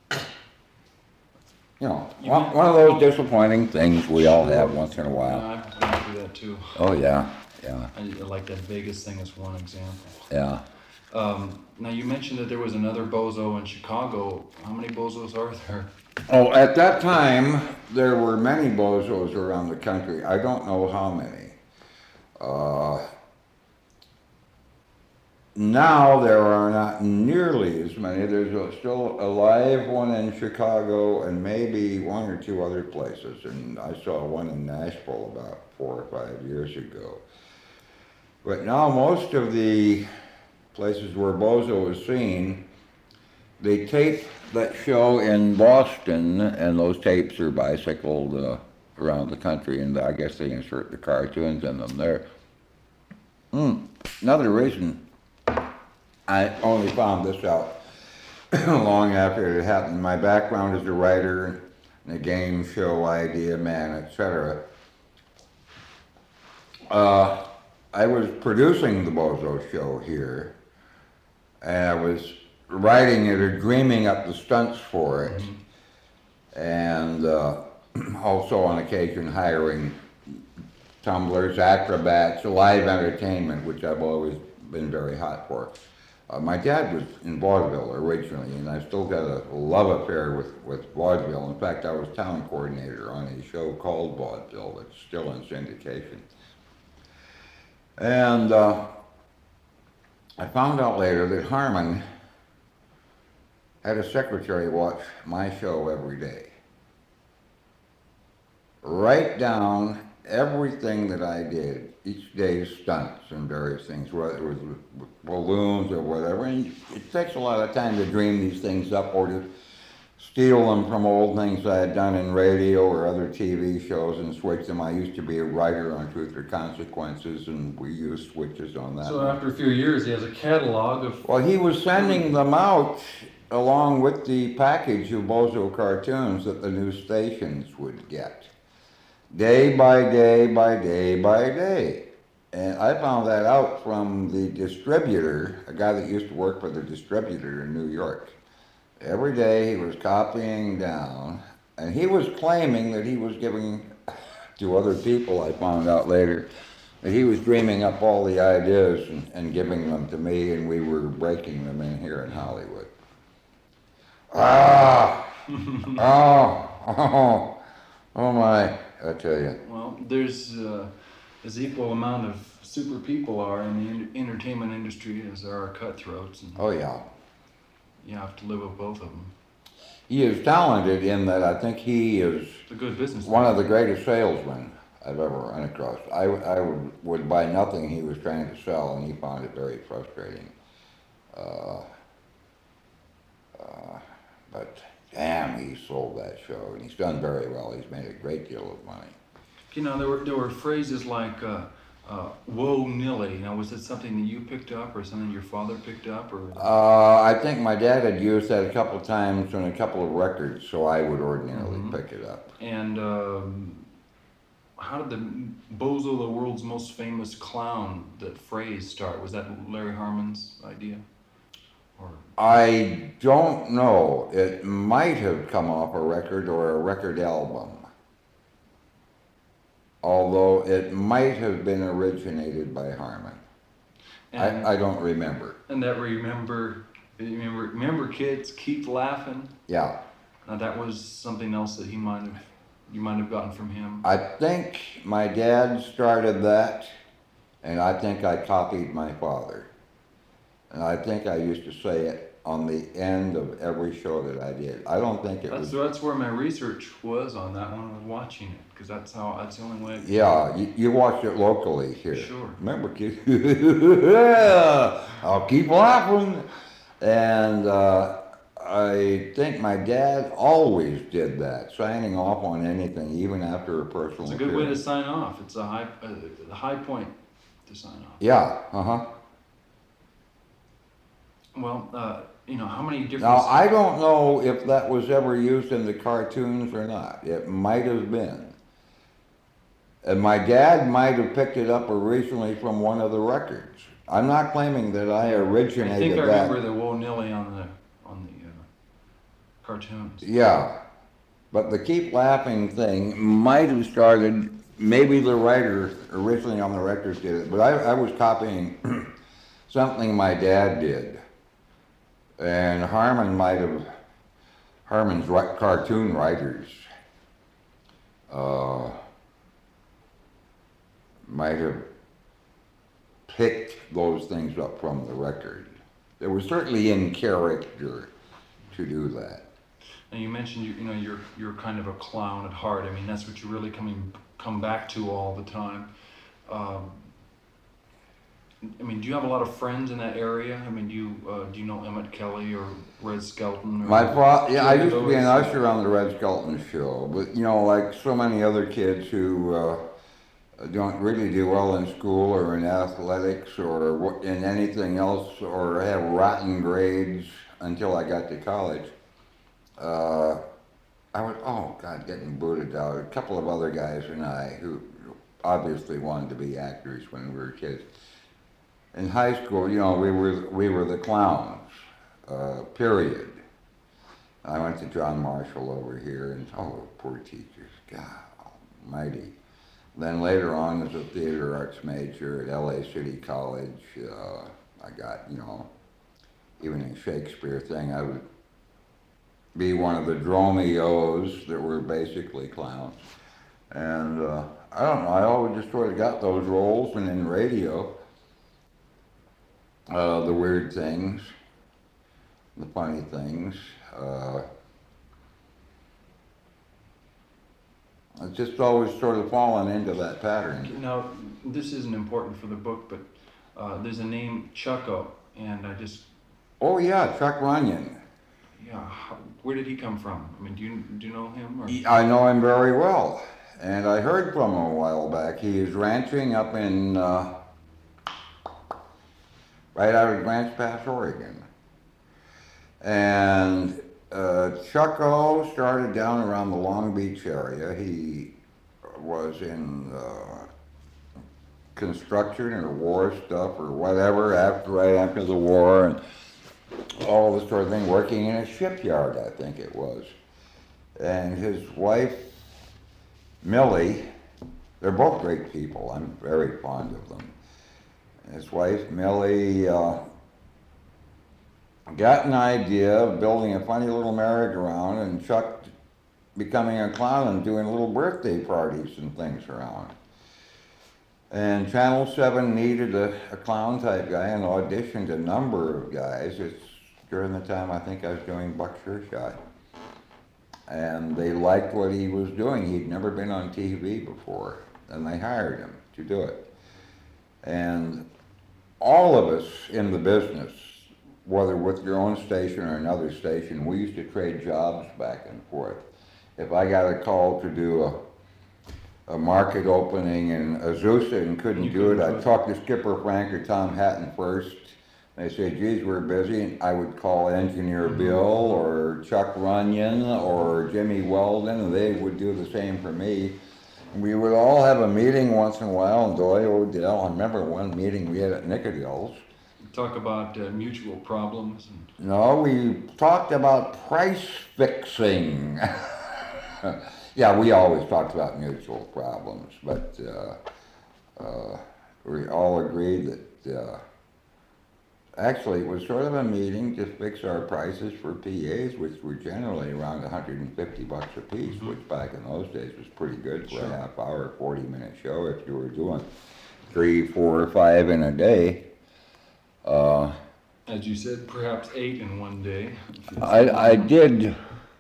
Speaker 3: you know,
Speaker 2: You
Speaker 3: one,
Speaker 2: mean-
Speaker 3: one of those disappointing things we all have once in a
Speaker 2: Yeah,
Speaker 3: while.
Speaker 2: I've been through that too.
Speaker 3: Oh, yeah, yeah,
Speaker 2: I I like that Vegas thing as one example.
Speaker 3: yeah.
Speaker 2: Um, now you mentioned that there was another bozo in Chicago. How many bozos are there?
Speaker 3: Oh, at that time, there were many bozos around the country. I don't know how many. Uh, now there are not nearly as many. There's a, still a live one in Chicago and maybe one or two other places. And I saw one in Nashville about four or five years ago. But now most of the places where bozo is seen, they tape that show in Boston, and those tapes are bicycled uh, around the country, and I guess they insert the cartoons in them there. Mm. Another reason I only found this out long after it had happened. My background as a writer and a game show idea man, et cetera. Uh, I was producing the Bozo Show here, and I was writing it or dreaming up the stunts for it, mm-hmm. and uh, also on occasion hiring tumblers, acrobats, live entertainment, which I've always been very hot for. Uh, my dad was in vaudeville originally, and I still got a love affair with, with vaudeville. In fact, I was town coordinator on a show called Vaudeville that's still in syndication. And uh, I found out later that Harmon had a secretary watch my show every day. Write down everything that I did, each day's stunts and various things, whether it was with balloons or whatever. And it takes a lot of time to dream these things up or to steal them from old things I had done in radio or other T V shows and switch them. I used to be a writer on Truth or Consequences, and we used switches on that.
Speaker 4: So after a few years, he has a catalog of...
Speaker 3: Well, he was sending them out along with the package of Bozo cartoons that the new stations would get. Day by day by day by day. And I found that out from the distributor, a guy that used to work for the distributor in New York. Every day he was copying down, and he was claiming that he was giving to other people, I found out later, that he was dreaming up all the ideas and, and giving them to me, and we were breaking them in here in Hollywood. Ah! oh, oh, oh my, I tell you.
Speaker 2: Well, there's uh, as equal amount of super people are in the en- entertainment industry as there are cutthroats, and
Speaker 3: Oh yeah.
Speaker 2: you have to live with both of them.
Speaker 3: He is talented in that I think he is
Speaker 2: It's a good business.
Speaker 3: one of the greatest salesmen I've ever run across. I, I would, would buy nothing he was trying to sell, and he found it very frustrating. Uh, uh, but damn, he sold that show, and he's done very well. He's made a great deal of money.
Speaker 2: You know, there were there were phrases like uh, uh, "whoa nilly." Now, was it something that you picked up, or something your father picked up, or?
Speaker 3: Uh, I think my dad had used that a couple of times on a couple of records, so I would ordinarily
Speaker 2: Mhm.
Speaker 3: pick it up.
Speaker 2: And um, how did the Bozo, the world's most famous clown, that phrase start? Was that Larry Harmon's idea? Or
Speaker 3: I don't know. It might have come off a record or a record album. Although it might have been originated by Harmon.
Speaker 2: and,
Speaker 3: I, I don't remember.
Speaker 2: and that remember, remember, remember, kids, keep laughing.
Speaker 3: Yeah.
Speaker 2: Now that was something else that he might have, you might have gotten from him.
Speaker 3: I think my dad started that, and I think I copied my father. And I think I used to say it on the end of every show that I did. I don't think it
Speaker 2: That's
Speaker 3: was.
Speaker 2: that's where my research was on that one, was watching it, because that's how that's the only way.
Speaker 3: Yeah, you, you watched it locally here.
Speaker 2: Sure.
Speaker 3: Remember, kid? Yeah, I'll keep laughing. And uh, I think my dad always did that, signing off on anything, even after a personal
Speaker 2: It's a good way to
Speaker 3: appearance.
Speaker 2: sign off. It's a high, uh, the high point to sign off.
Speaker 3: Yeah, uh-huh.
Speaker 2: Well, uh, you know, how many different?
Speaker 3: Now, I don't know if that was ever used in the cartoons or not. It might have been. And my dad might have picked it up originally from one of the records. I'm not claiming that I
Speaker 2: I
Speaker 3: originated
Speaker 2: think I
Speaker 3: that.
Speaker 2: remember the Whoa Nilly on the on the uh, cartoons.
Speaker 3: Yeah, but the keep laughing thing might have started, maybe the writer originally on the record did it, but I, I was copying something my dad did. And Harmon might have, Harmon's ri- cartoon writers uh, might have picked those things up from the record. They were certainly in character to do that.
Speaker 2: And you mentioned you, you know you're you're kind of a clown at heart. I mean, that's what you really coming come back to all the time. Um, I mean, do you have a lot of friends in that area? I mean, do you uh, do you know Emmett Kelly or Red Skelton? Or
Speaker 3: My fa- yeah, I
Speaker 2: any of
Speaker 3: used to be an
Speaker 2: those?
Speaker 3: usher on the Red Skelton show, but you know, like so many other kids who uh, don't really do well in school or in athletics or wh- in anything else, or have rotten grades until I got to college. Uh, I was, oh God, getting booted out. A couple of other guys and I who obviously wanted to be actors when we were kids. In high school, you know, we were we were the clowns, uh, period. I went to John Marshall over here, and oh, poor teachers, God almighty. Then later on, as a theater arts major at L A City College, uh, I got, you know, even a Shakespeare thing, I would be one of the dromios that were basically clowns. And uh, I don't know, I always just sort of got those roles, and in radio, Uh, the weird things, the funny things. Uh, it's just always sort of fallen into that pattern.
Speaker 2: Now, this isn't important for the book, but uh, there's a name Chucko, and I just
Speaker 3: Oh yeah, Chuck Runyon.
Speaker 2: yeah, how, where did he come from? I mean, do you do you know him? Or?
Speaker 3: I know him very well, and I heard from him a while back. He is ranching up in uh, right out of Grants Pass, Oregon. And uh, Chucko started down around the Long Beach area. He was in uh, construction or war stuff or whatever after right after the war, and all this sort of thing, working in a shipyard, I think it was. And his wife, Millie, they're both great people. I'm very fond of them. His wife, Millie, uh, got an idea of building a funny little merry-go-round, and Chuck becoming a clown and doing little birthday parties and things around. And Channel seven needed a, a clown-type guy and auditioned a number of guys. It's during the time I think I was doing Buck Sure Shot. And they liked what he was doing. He'd never been on T V before. and they hired him to do it. And all of us in the business, whether with your own station or another station, we used to trade jobs back and forth. If I got a call to do a, a market opening in Azusa and couldn't
Speaker 2: You
Speaker 3: do it,
Speaker 2: couldn't do
Speaker 3: I'd
Speaker 2: it.
Speaker 3: talk to Skipper Frank or Tom Hatton first. They say, geez, we're busy, and I would call Engineer
Speaker 2: Mm-hmm.
Speaker 3: Bill or Chuck Runyon or Jimmy Weldon, and they would do the same for me. We would all have a meeting once in a while, and Doy Odell, I remember one meeting we had at Nickadill's.
Speaker 2: Talk about uh, mutual problems and
Speaker 3: No, we talked about price fixing. Yeah, we always talked about mutual problems, but uh, uh, we all agreed that uh, actually it was sort of a meeting to fix our prices for P As, which were generally around one hundred fifty bucks a piece,
Speaker 2: Mhm.
Speaker 3: which back in those days was pretty good for
Speaker 2: Sure.
Speaker 3: a half hour, forty minute show if you were doing three, four, or five in a day. Uh,
Speaker 2: as you said, perhaps eight in one day.
Speaker 3: I, I did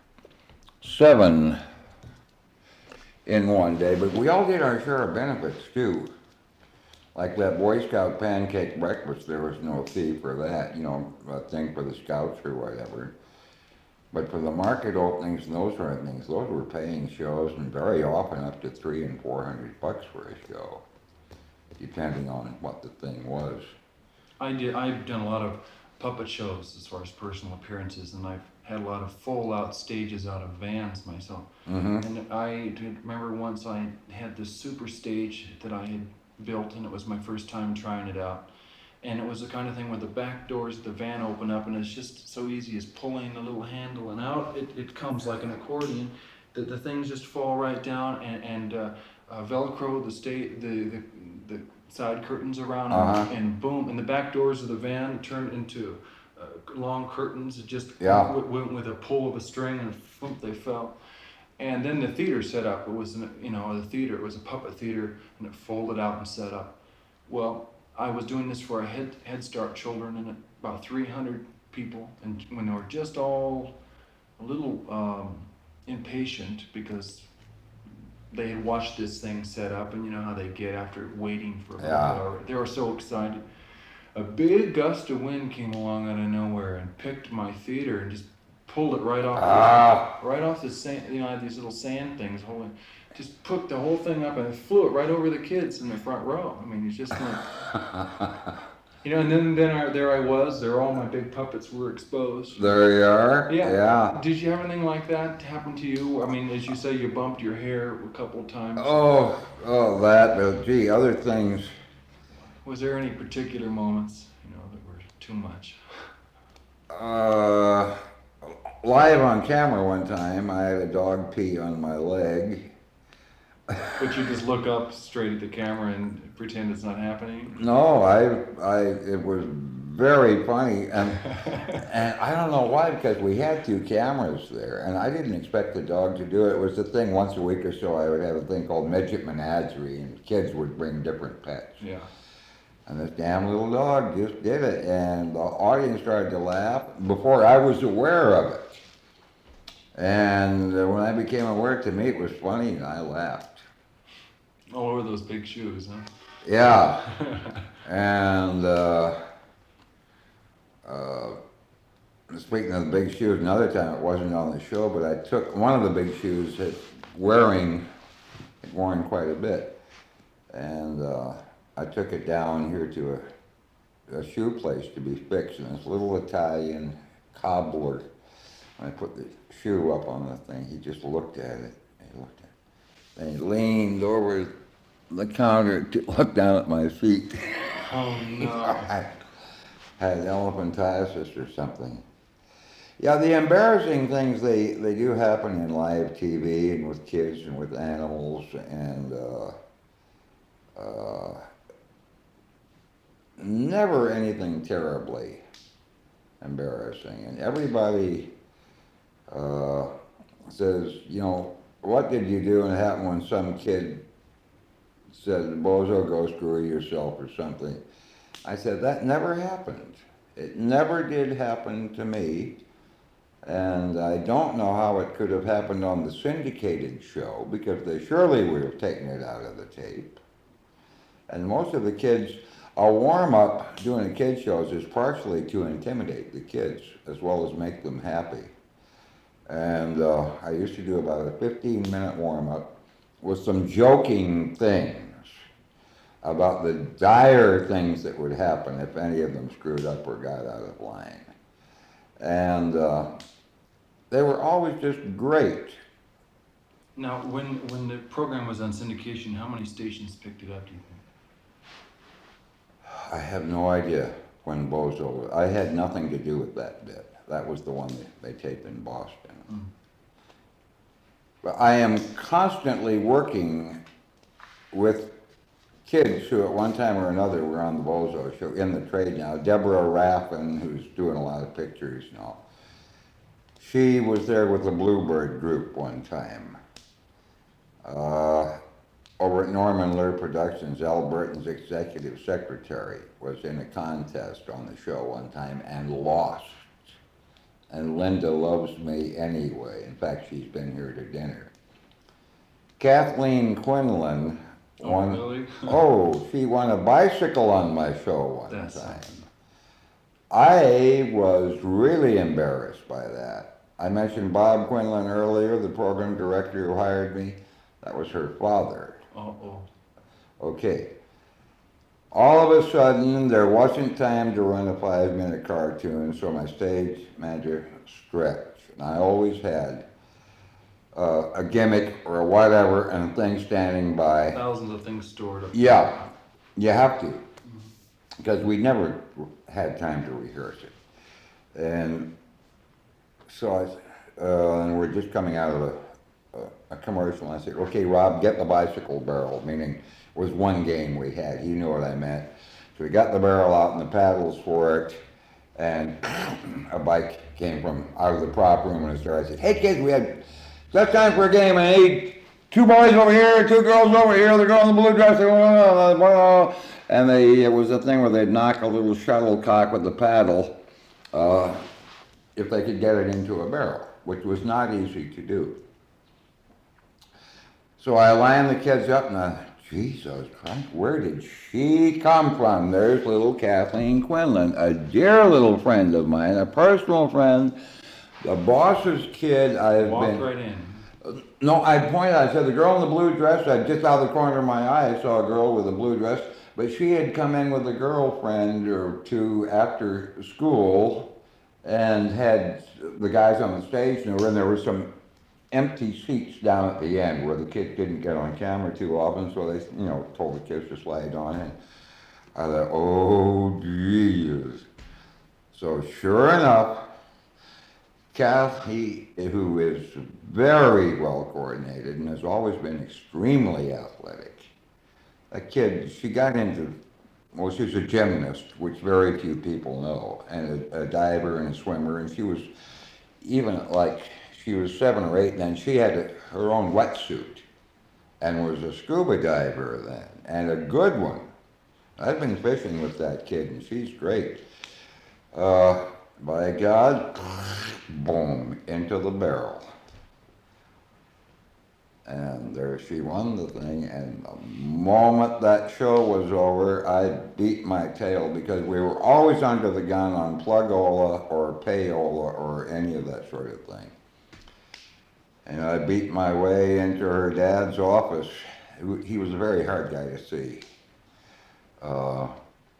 Speaker 3: seven in one day, but we all did our share of benefits too. Like that Boy Scout pancake breakfast, there was no fee for that, you know, a thing for the scouts or whatever. But for the market openings and those sort of things, those were paying shows, and very often up to three and four hundred bucks for a show, depending on what the thing was.
Speaker 2: I did. I've done a lot of puppet shows as far as personal appearances, and I've had a lot of full-out stages out of vans myself.
Speaker 3: Mm-hmm.
Speaker 2: And I did remember once I had this super stage that I had built, and it was my first time trying it out. And it was the kind of thing where the back doors of the van open up, and it's just so easy as pulling the little handle, and out it, it comes like an accordion. The, the things just fall right down, and, and uh, uh, Velcro the state the, the the side curtains around,
Speaker 3: Uh-huh.
Speaker 2: and, and boom, and the back doors of the van turned into uh, long curtains. It just
Speaker 3: Yeah.
Speaker 2: went, went with a pull of a string, and boom, they fell. And then the theater set up. It was, an, you know, the theater. It was a puppet theater, and it folded out and set up. Well, I was doing this for a head Head Start children, and about three hundred people, and when they were just all a little um, impatient because they had watched this thing set up, and you know how they get after waiting for a little
Speaker 3: Yeah.
Speaker 2: bit already. They were so excited. A big gust of wind came along out of nowhere and picked my theater and just pulled it right off,
Speaker 3: Ah.
Speaker 2: the, right off the sand. You know, I had these little sand things holding. Just put the whole thing up and flew it right over the kids in the front row. I mean, it's just like, you know. And then then I, there I was. There, all my big puppets were exposed.
Speaker 3: There you are.
Speaker 2: Yeah.
Speaker 3: Yeah.
Speaker 2: Did you have anything like that happen to you? I mean, as you say, you bumped your hair a couple of times.
Speaker 3: Oh, oh, that, but gee, other things.
Speaker 2: Was there any particular moments, you know, that were too much?
Speaker 3: Uh, live on camera one time, I had a dog pee on my leg.
Speaker 2: But you just look up straight at the camera and pretend it's not happening?
Speaker 3: No, I, I, it was very funny, and and I don't know why, because we had two cameras there, and I didn't expect the dog to do it. It was the thing once a week or so. I would have a thing called Midget Menagerie, and kids would bring different pets.
Speaker 2: Yeah.
Speaker 3: And this damn little dog just did it, and the audience started to laugh before I was aware of it. And uh, when I became aware, to me it was funny, and I laughed.
Speaker 2: All over those big shoes, huh?
Speaker 3: Yeah, and uh, uh, speaking of the big shoes, another time it wasn't on the show, but I took one of the big shoes that wearing, had worn quite a bit, and uh, I took it down here to a, a shoe place to be fixed, and this little Italian cobbler, when I put the shoe up on the thing, he just looked at it, he looked at it, and he leaned over the counter to look down at my feet.
Speaker 2: Oh, no.
Speaker 3: I had elephantiasis or something. Yeah, the embarrassing things, they, they do happen in live T V and with kids and with animals, and uh, uh, never anything terribly embarrassing. And everybody uh, says, you know, what did you do? And it happened when some kid said, Bozo, go screw yourself or something. I said, that never happened. It never did happen to me. And I don't know how it could have happened on the syndicated show, because they surely would have taken it out of the tape. And most of the kids, a warm-up doing the kids shows is partially to intimidate the kids as well as make them happy. And uh, I used to do about a fifteen minute warm-up with some joking things about the dire things that would happen if any of them screwed up or got out of line. And uh, they were always just great.
Speaker 2: Now, when, when the program was on syndication, how many stations picked it up, do you think?
Speaker 3: I have no idea when Bozo, I had nothing to do with that bit. That was the one that they taped in Boston.
Speaker 2: Mm.
Speaker 3: But I am constantly working with kids who at one time or another were on the Bozo show in the trade now. Deborah Raffin, who's doing a lot of pictures now. She was there with the Bluebird group one time. Uh, over at Norman Lear Productions, Al Burton's executive secretary was in a contest on the show one time and lost. And Linda loves me anyway. In fact, she's been here to dinner. Kathleen Quinlan
Speaker 2: Oh,
Speaker 3: won.
Speaker 2: really?
Speaker 3: Oh, she won a bicycle on my show one
Speaker 2: That's
Speaker 3: time.
Speaker 2: awesome.
Speaker 3: I was really embarrassed by that. I mentioned Bob Quinlan earlier, the program director who hired me. That was her father.
Speaker 2: Uh-oh.
Speaker 3: Okay. All of a sudden, there wasn't time to run a five-minute cartoon, so my stage manager stretched. And I always had uh, a gimmick or whatever and things standing by.
Speaker 2: Thousands of things stored up.
Speaker 3: Yeah, you have to, because we never had time to rehearse it. And so I, uh, and we're just coming out of a, a, a commercial, and I said, okay, Rob, get the bicycle barrel, meaning it was one game we had. He knew what I meant. So we got the barrel out and the paddles for it, and a bike came from out of the prop room, and I started, I said, hey kids, we had, it's time for a game. I need two boys over here, two girls over here, the girl in the blue dress, and they, it was a thing where they'd knock a little shuttlecock with the paddle uh, if they could get it into a barrel, which was not easy to do. So I lined the kids up and I, Jesus Christ, where did she come from? There's little Kathleen Quinlan, a dear little friend of mine, a personal friend, the boss's kid. I've
Speaker 2: Walk
Speaker 3: been.
Speaker 2: right in.
Speaker 3: No, I pointed out, I said, the girl in the blue dress, I just out of the corner of my eye, I saw a girl with a blue dress, but she had come in with a girlfriend or two after school and had the guys on the stage knew her, and there were some empty seats down at the end where the kids didn't get on camera too often, so they, you know, told the kids to slide on in. I thought, oh, Jesus. So sure enough, Kathy, who is very well coordinated and has always been extremely athletic, a kid, she got into, well, she's a gymnast, which very few people know, and a, a diver and a swimmer, and she was even like, she was seven or eight, and then she had a, her own wetsuit and was a scuba diver then, and a good one. I've been fishing with that kid, and she's great. Uh, by God, boom, into the barrel. And there she won the thing, and the moment that show was over, I beat my tail because we were always under the gun on plug-ola or payola or any of that sort of thing. And I beat my way into her dad's office. He was a very hard guy to see. Uh,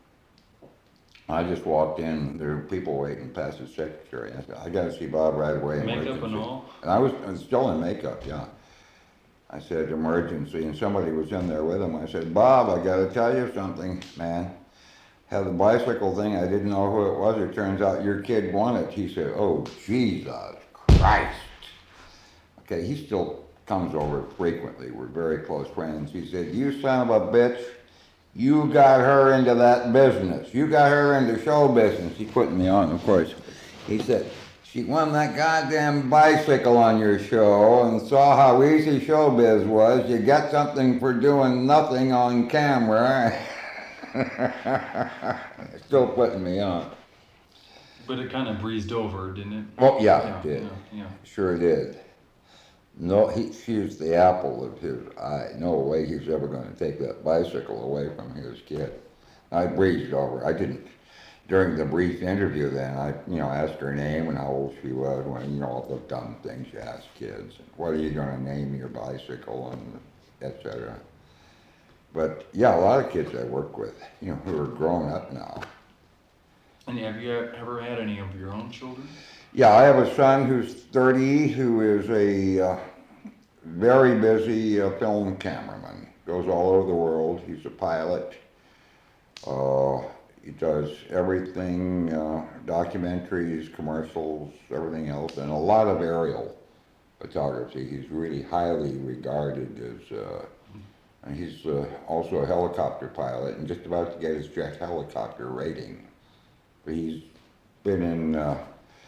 Speaker 3: I just walked in, there were people waiting past the secretary. I said, I gotta see Bob right away.
Speaker 2: Makeup
Speaker 3: emergency.
Speaker 2: and all?
Speaker 3: And I was, I was still in makeup, yeah. I said, emergency, and somebody was in there with him. I said, Bob, I gotta tell you something, man. Had the bicycle thing, I didn't know who it was. It turns out your kid won it. He said, oh, Jesus Christ. Okay, he still comes over frequently. We're very close friends. He said, you son of a bitch, you got her into that business. You got her into show business. He put me on, of course. He said, she won that goddamn bicycle on your show and saw how easy showbiz was. You got something for doing nothing on camera. Still putting me on.
Speaker 2: But it kind of breezed over, didn't it?
Speaker 3: Well, yeah,
Speaker 2: Yeah,
Speaker 3: it did.
Speaker 2: yeah, yeah.
Speaker 3: Sure did. No, he, she was the apple of his eye. No way he's ever going to take that bicycle away from his kid. I breezed over. I didn't, during the brief interview then, I, you know, asked her name and how old she was, when, you know, all the dumb things you ask kids. What are you going to name your bicycle, and et cetera. But yeah, a lot of kids I work with, you know, who are grown up now.
Speaker 2: And have you ever had any of your own children?
Speaker 3: Yeah, I have a son who's thirty, who is a uh, very busy uh, film cameraman. Goes all over the world. He's a pilot. Uh, he does everything, uh, documentaries, commercials, everything else, and a lot of aerial photography. He's really highly regarded as, uh, and he's uh, also a helicopter pilot and just about to get his jet helicopter rating. But he's been in uh,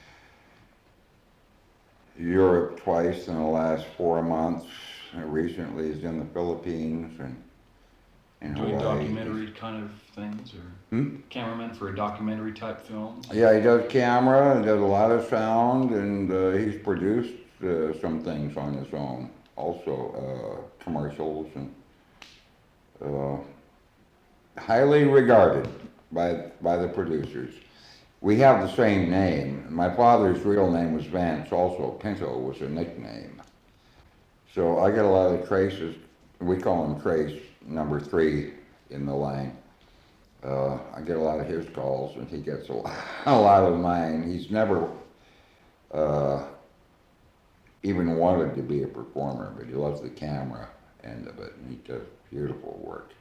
Speaker 3: Europe twice in the last four months. Uh, recently he's in the Philippines and in
Speaker 2: Doing
Speaker 3: Hawaii.
Speaker 2: documentary kind of things, or
Speaker 3: Hmm?
Speaker 2: cameraman for a documentary type film?
Speaker 3: Yeah, he does camera, and does a lot of sound, and uh, he's produced uh, some things on his own. Also uh, commercials, and uh, highly regarded by, by the producers. We have the same name. My father's real name was Vance also. Pinto was a nickname. So I get a lot of traces. We call him Trace, number three in the line. Uh, I get a lot of his calls, and he gets a lot, a lot of mine. He's never uh, even wanted to be a performer, but he loves the camera end of it, and he does beautiful work.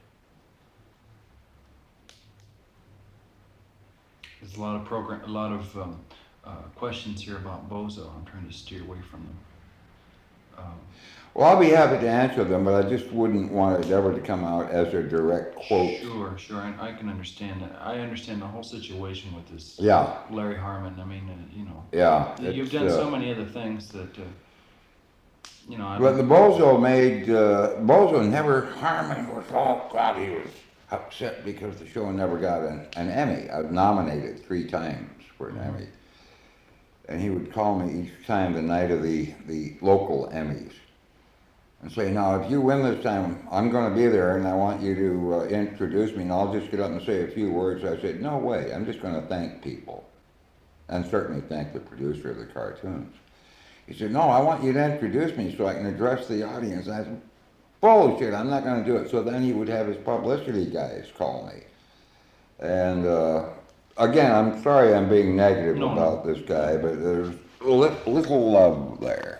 Speaker 2: There's a lot of program, a lot of um, uh, questions here about Bozo. I'm trying to steer away from them. Um,
Speaker 3: Well, I'll be happy to answer them, but I just wouldn't want it ever to come out as a direct quote.
Speaker 2: Sure, sure, and I can understand that. I understand the whole situation with this.
Speaker 3: Yeah.
Speaker 2: Larry Harmon. I mean, uh, you know.
Speaker 3: Yeah.
Speaker 2: You've
Speaker 3: it's,
Speaker 2: done
Speaker 3: uh,
Speaker 2: so many other things that, uh, you know. I
Speaker 3: But the Bozo made, uh, Bozo never, Harmon was all, God, he was upset because the show never got an, an Emmy. I was nominated three times for an
Speaker 2: Mhm.
Speaker 3: Emmy. And he would call me each time the night of the, the local Emmys and say, now, if you win this time, I'm gonna be there and I want you to uh, introduce me, and I'll just get up and say a few words. I said, no way, I'm just gonna thank people, and certainly thank the producer of the cartoons. He said, no, I want you to introduce me so I can address the audience. I said, bullshit, I'm not gonna do it. So then he would have his publicity guys call me. And uh, again, I'm sorry I'm being negative
Speaker 2: No, no.
Speaker 3: about this guy, but there's li little love there.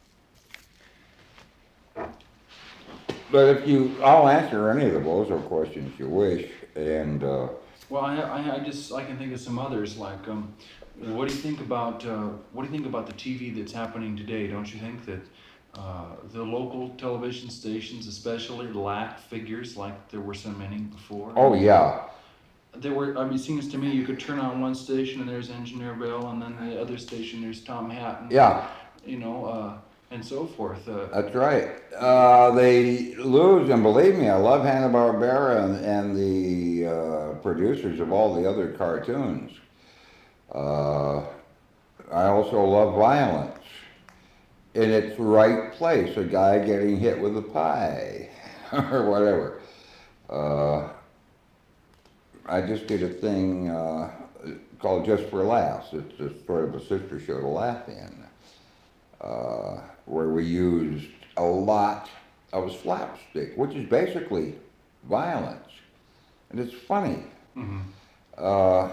Speaker 3: But if you, I'll answer any of the Bozo questions you wish, and uh,
Speaker 2: Well, I, I, I just, I can think of some others, like, um, what do you think about, uh, what do you think about the T V that's happening today? Don't you think that, uh, the local television stations especially lack figures like there were so many before?
Speaker 3: oh yeah,
Speaker 2: There were, I mean, it seems to me you could turn on one station and there's Engineer Bill, and then the other station there's Tom Hatton.
Speaker 3: yeah.
Speaker 2: You know, uh, and so forth. Uh,
Speaker 3: That's right. Uh, they lose, and believe me, I love Hanna-Barbera and, and the uh, producers of all the other cartoons. Uh, I also love violence in its right place, a guy getting hit with a pie or whatever. Uh, I just did a thing uh, called Just for Laughs. It's a sort of a sister show to laugh in. Uh, where we used a lot of slapstick, which is basically violence, and it's funny.
Speaker 2: mhm.
Speaker 3: Uh,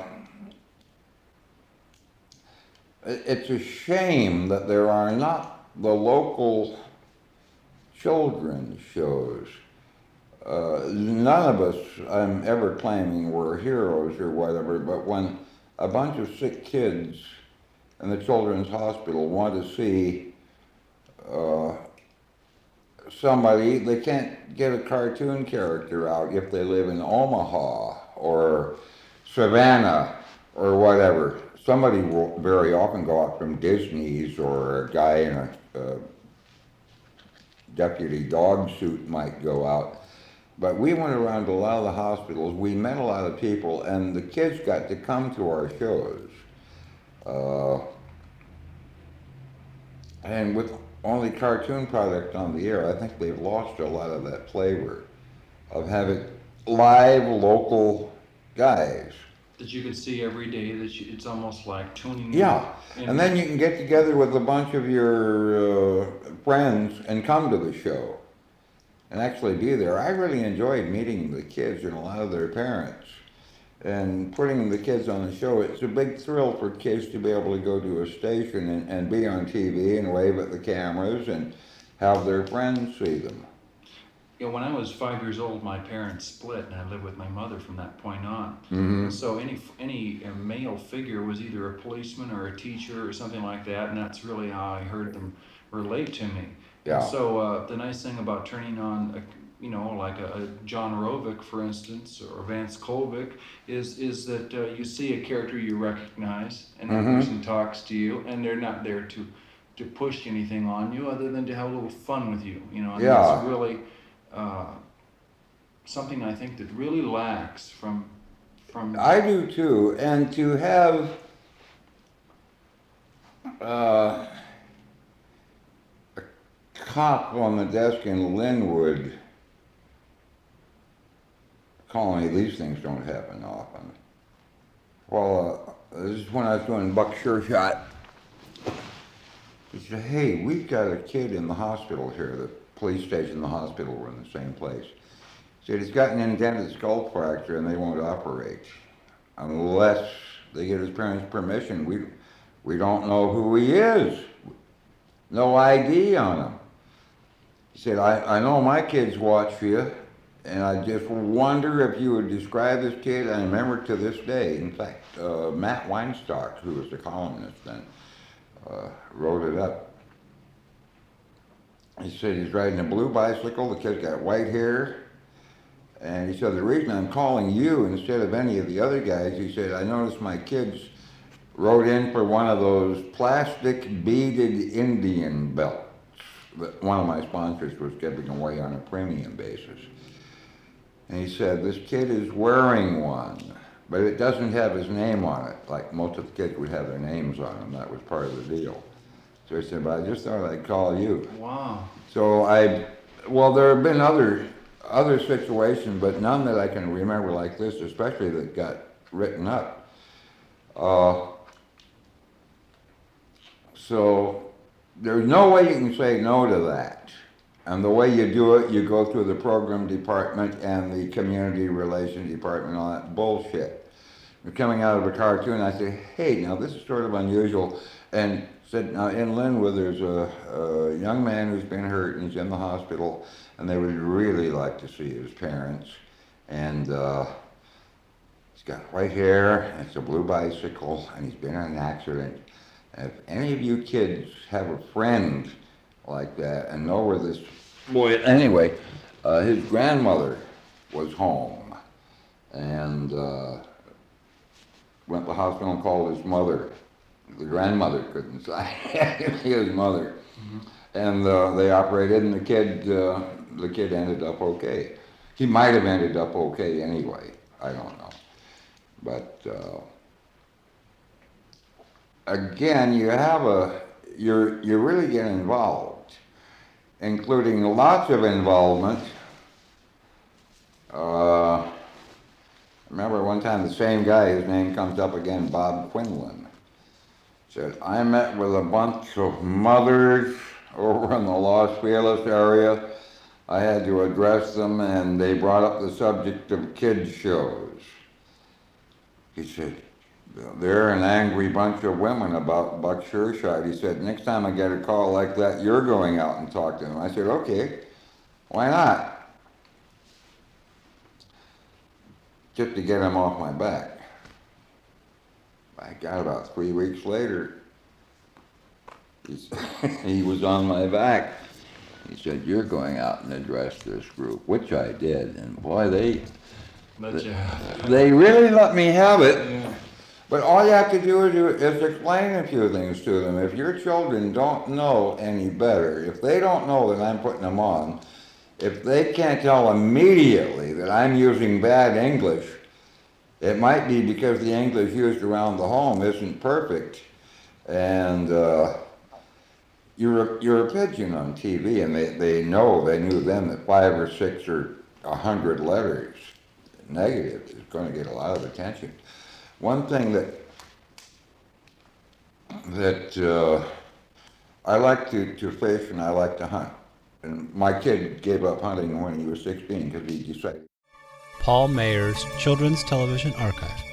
Speaker 3: it- it's a shame that there are not the local children's shows. Uh, none of us, I'm ever claiming we're heroes or whatever, but when a bunch of sick kids in the children's hospital want to see uh, somebody, they can't get a cartoon character out if they live in Omaha or Savannah or whatever. Somebody will very often go out from Disney's, or a guy in a, a deputy dog suit might go out. But we went around to a lot of the hospitals, we met a lot of people, and the kids got to come to our shows. Uh, and with only cartoon product on the air, I think they've lost a lot of that flavor of having live local guys.
Speaker 2: That you can see every day, that you, it's almost like tuning
Speaker 3: Yeah,
Speaker 2: in.
Speaker 3: and then you can get together with a bunch of your uh, friends and come to the show and actually be there. I really enjoyed meeting the kids and a lot of their parents and putting the kids on the show. It's a big thrill for kids to be able to go to a station and, and be on T V and wave at the cameras and have their friends see them.
Speaker 2: You know, when I was five years old, my parents split, and I lived with my mother from that point on.
Speaker 3: Mm-hmm.
Speaker 2: So any any uh, male figure was either a policeman or a teacher or something like that, and that's really how I heard them relate to me.
Speaker 3: Yeah.
Speaker 2: So uh, the nice thing about turning on, a, you know, like a, a John Rovick, for instance, or Vance Colvick, is is that uh, you see a character you recognize, and that
Speaker 3: Mhm.
Speaker 2: person talks to you, and they're not there to to push anything on you, other than to have a little fun with you. You know, and
Speaker 3: Yeah.
Speaker 2: that's really uh, something I think that really lacks from from.
Speaker 3: I do too, and to have uh, a cop on the desk in Linwood calling me, these things don't happen often. Well, uh, this is when I was doing Buck Sure Shot. He said, hey, we've got a kid in the hospital here. The police station and the hospital were in the same place. He said, he's got an indented skull fracture and they won't operate unless they get his parents' permission. We, we don't know who he is. No I D on him. He said, I, I know my kids watch you, and I just wonder if you would describe this kid. I remember to this day, in fact, uh, Matt Weinstock, who was the columnist then, uh, wrote it up. He said he's riding a blue bicycle, the kid's got white hair, and he said, the reason I'm calling you instead of any of the other guys, he said, I noticed my kids wrote in for one of those plastic beaded Indian belts that one of my sponsors was giving away on a premium basis. And he said, this kid is wearing one, but it doesn't have his name on it, like most of the kids would have their names on them. That was part of the deal. So he said, but I just thought I'd call you.
Speaker 2: Wow.
Speaker 3: So I, well, there have been other, other situations, but none that I can remember like this, especially that got written up. Uh, so there's no way you can say no to that. And the way you do it, you go through the program department and the community relations department and all that bullshit. We're coming out of a cartoon, I say, hey, now this is sort of unusual. And said, now in Linwood, there's a, a young man who's been hurt and he's in the hospital, and they would really like to see his parents. And uh, he's got white hair, and it's a blue bicycle, and he's been in an accident. And if any of you kids have a friend like that and know where this boy, anyway, uh, his grandmother was home and uh, went to the hospital and called his mother. The grandmother couldn't say his mother. Mm-hmm. And uh, they operated, and the kid, uh, the kid ended up okay. He might have ended up okay anyway. I don't know. But uh, again, you have a, you're, you really get involved, including lots of involvement. Uh, remember one time the same guy, his name comes up again, Bob Quinlan, said, I met with a bunch of mothers over in the Los Feliz area. I had to address them, and they brought up the subject of kids shows. He said, they're an angry bunch of women about Buck Sure Shot. He said, next time I get a call like that, you're going out and talk to them. I said, okay, why not? Just to get him off my back. I got about three weeks later, he's, he was on my back. He said, you're going out and address this group, which I did. And boy, they,
Speaker 2: Let you have it.
Speaker 3: they really let me have it.
Speaker 2: Yeah.
Speaker 3: But all you have to do is, is explain a few things to them. If your children don't know any better, if they don't know that I'm putting them on, if they can't tell immediately that I'm using bad English, it might be because the English used around the home isn't perfect. And uh, you're, you're a pigeon on T V, and they, they know, they knew then that five or six or a hundred letters negative is going to get a lot of attention. One thing that that uh, I like to, to fish and I like to hunt. And my kid gave up hunting when he was sixteen because he decided.
Speaker 1: Paul Mayer's Children's Television Archive.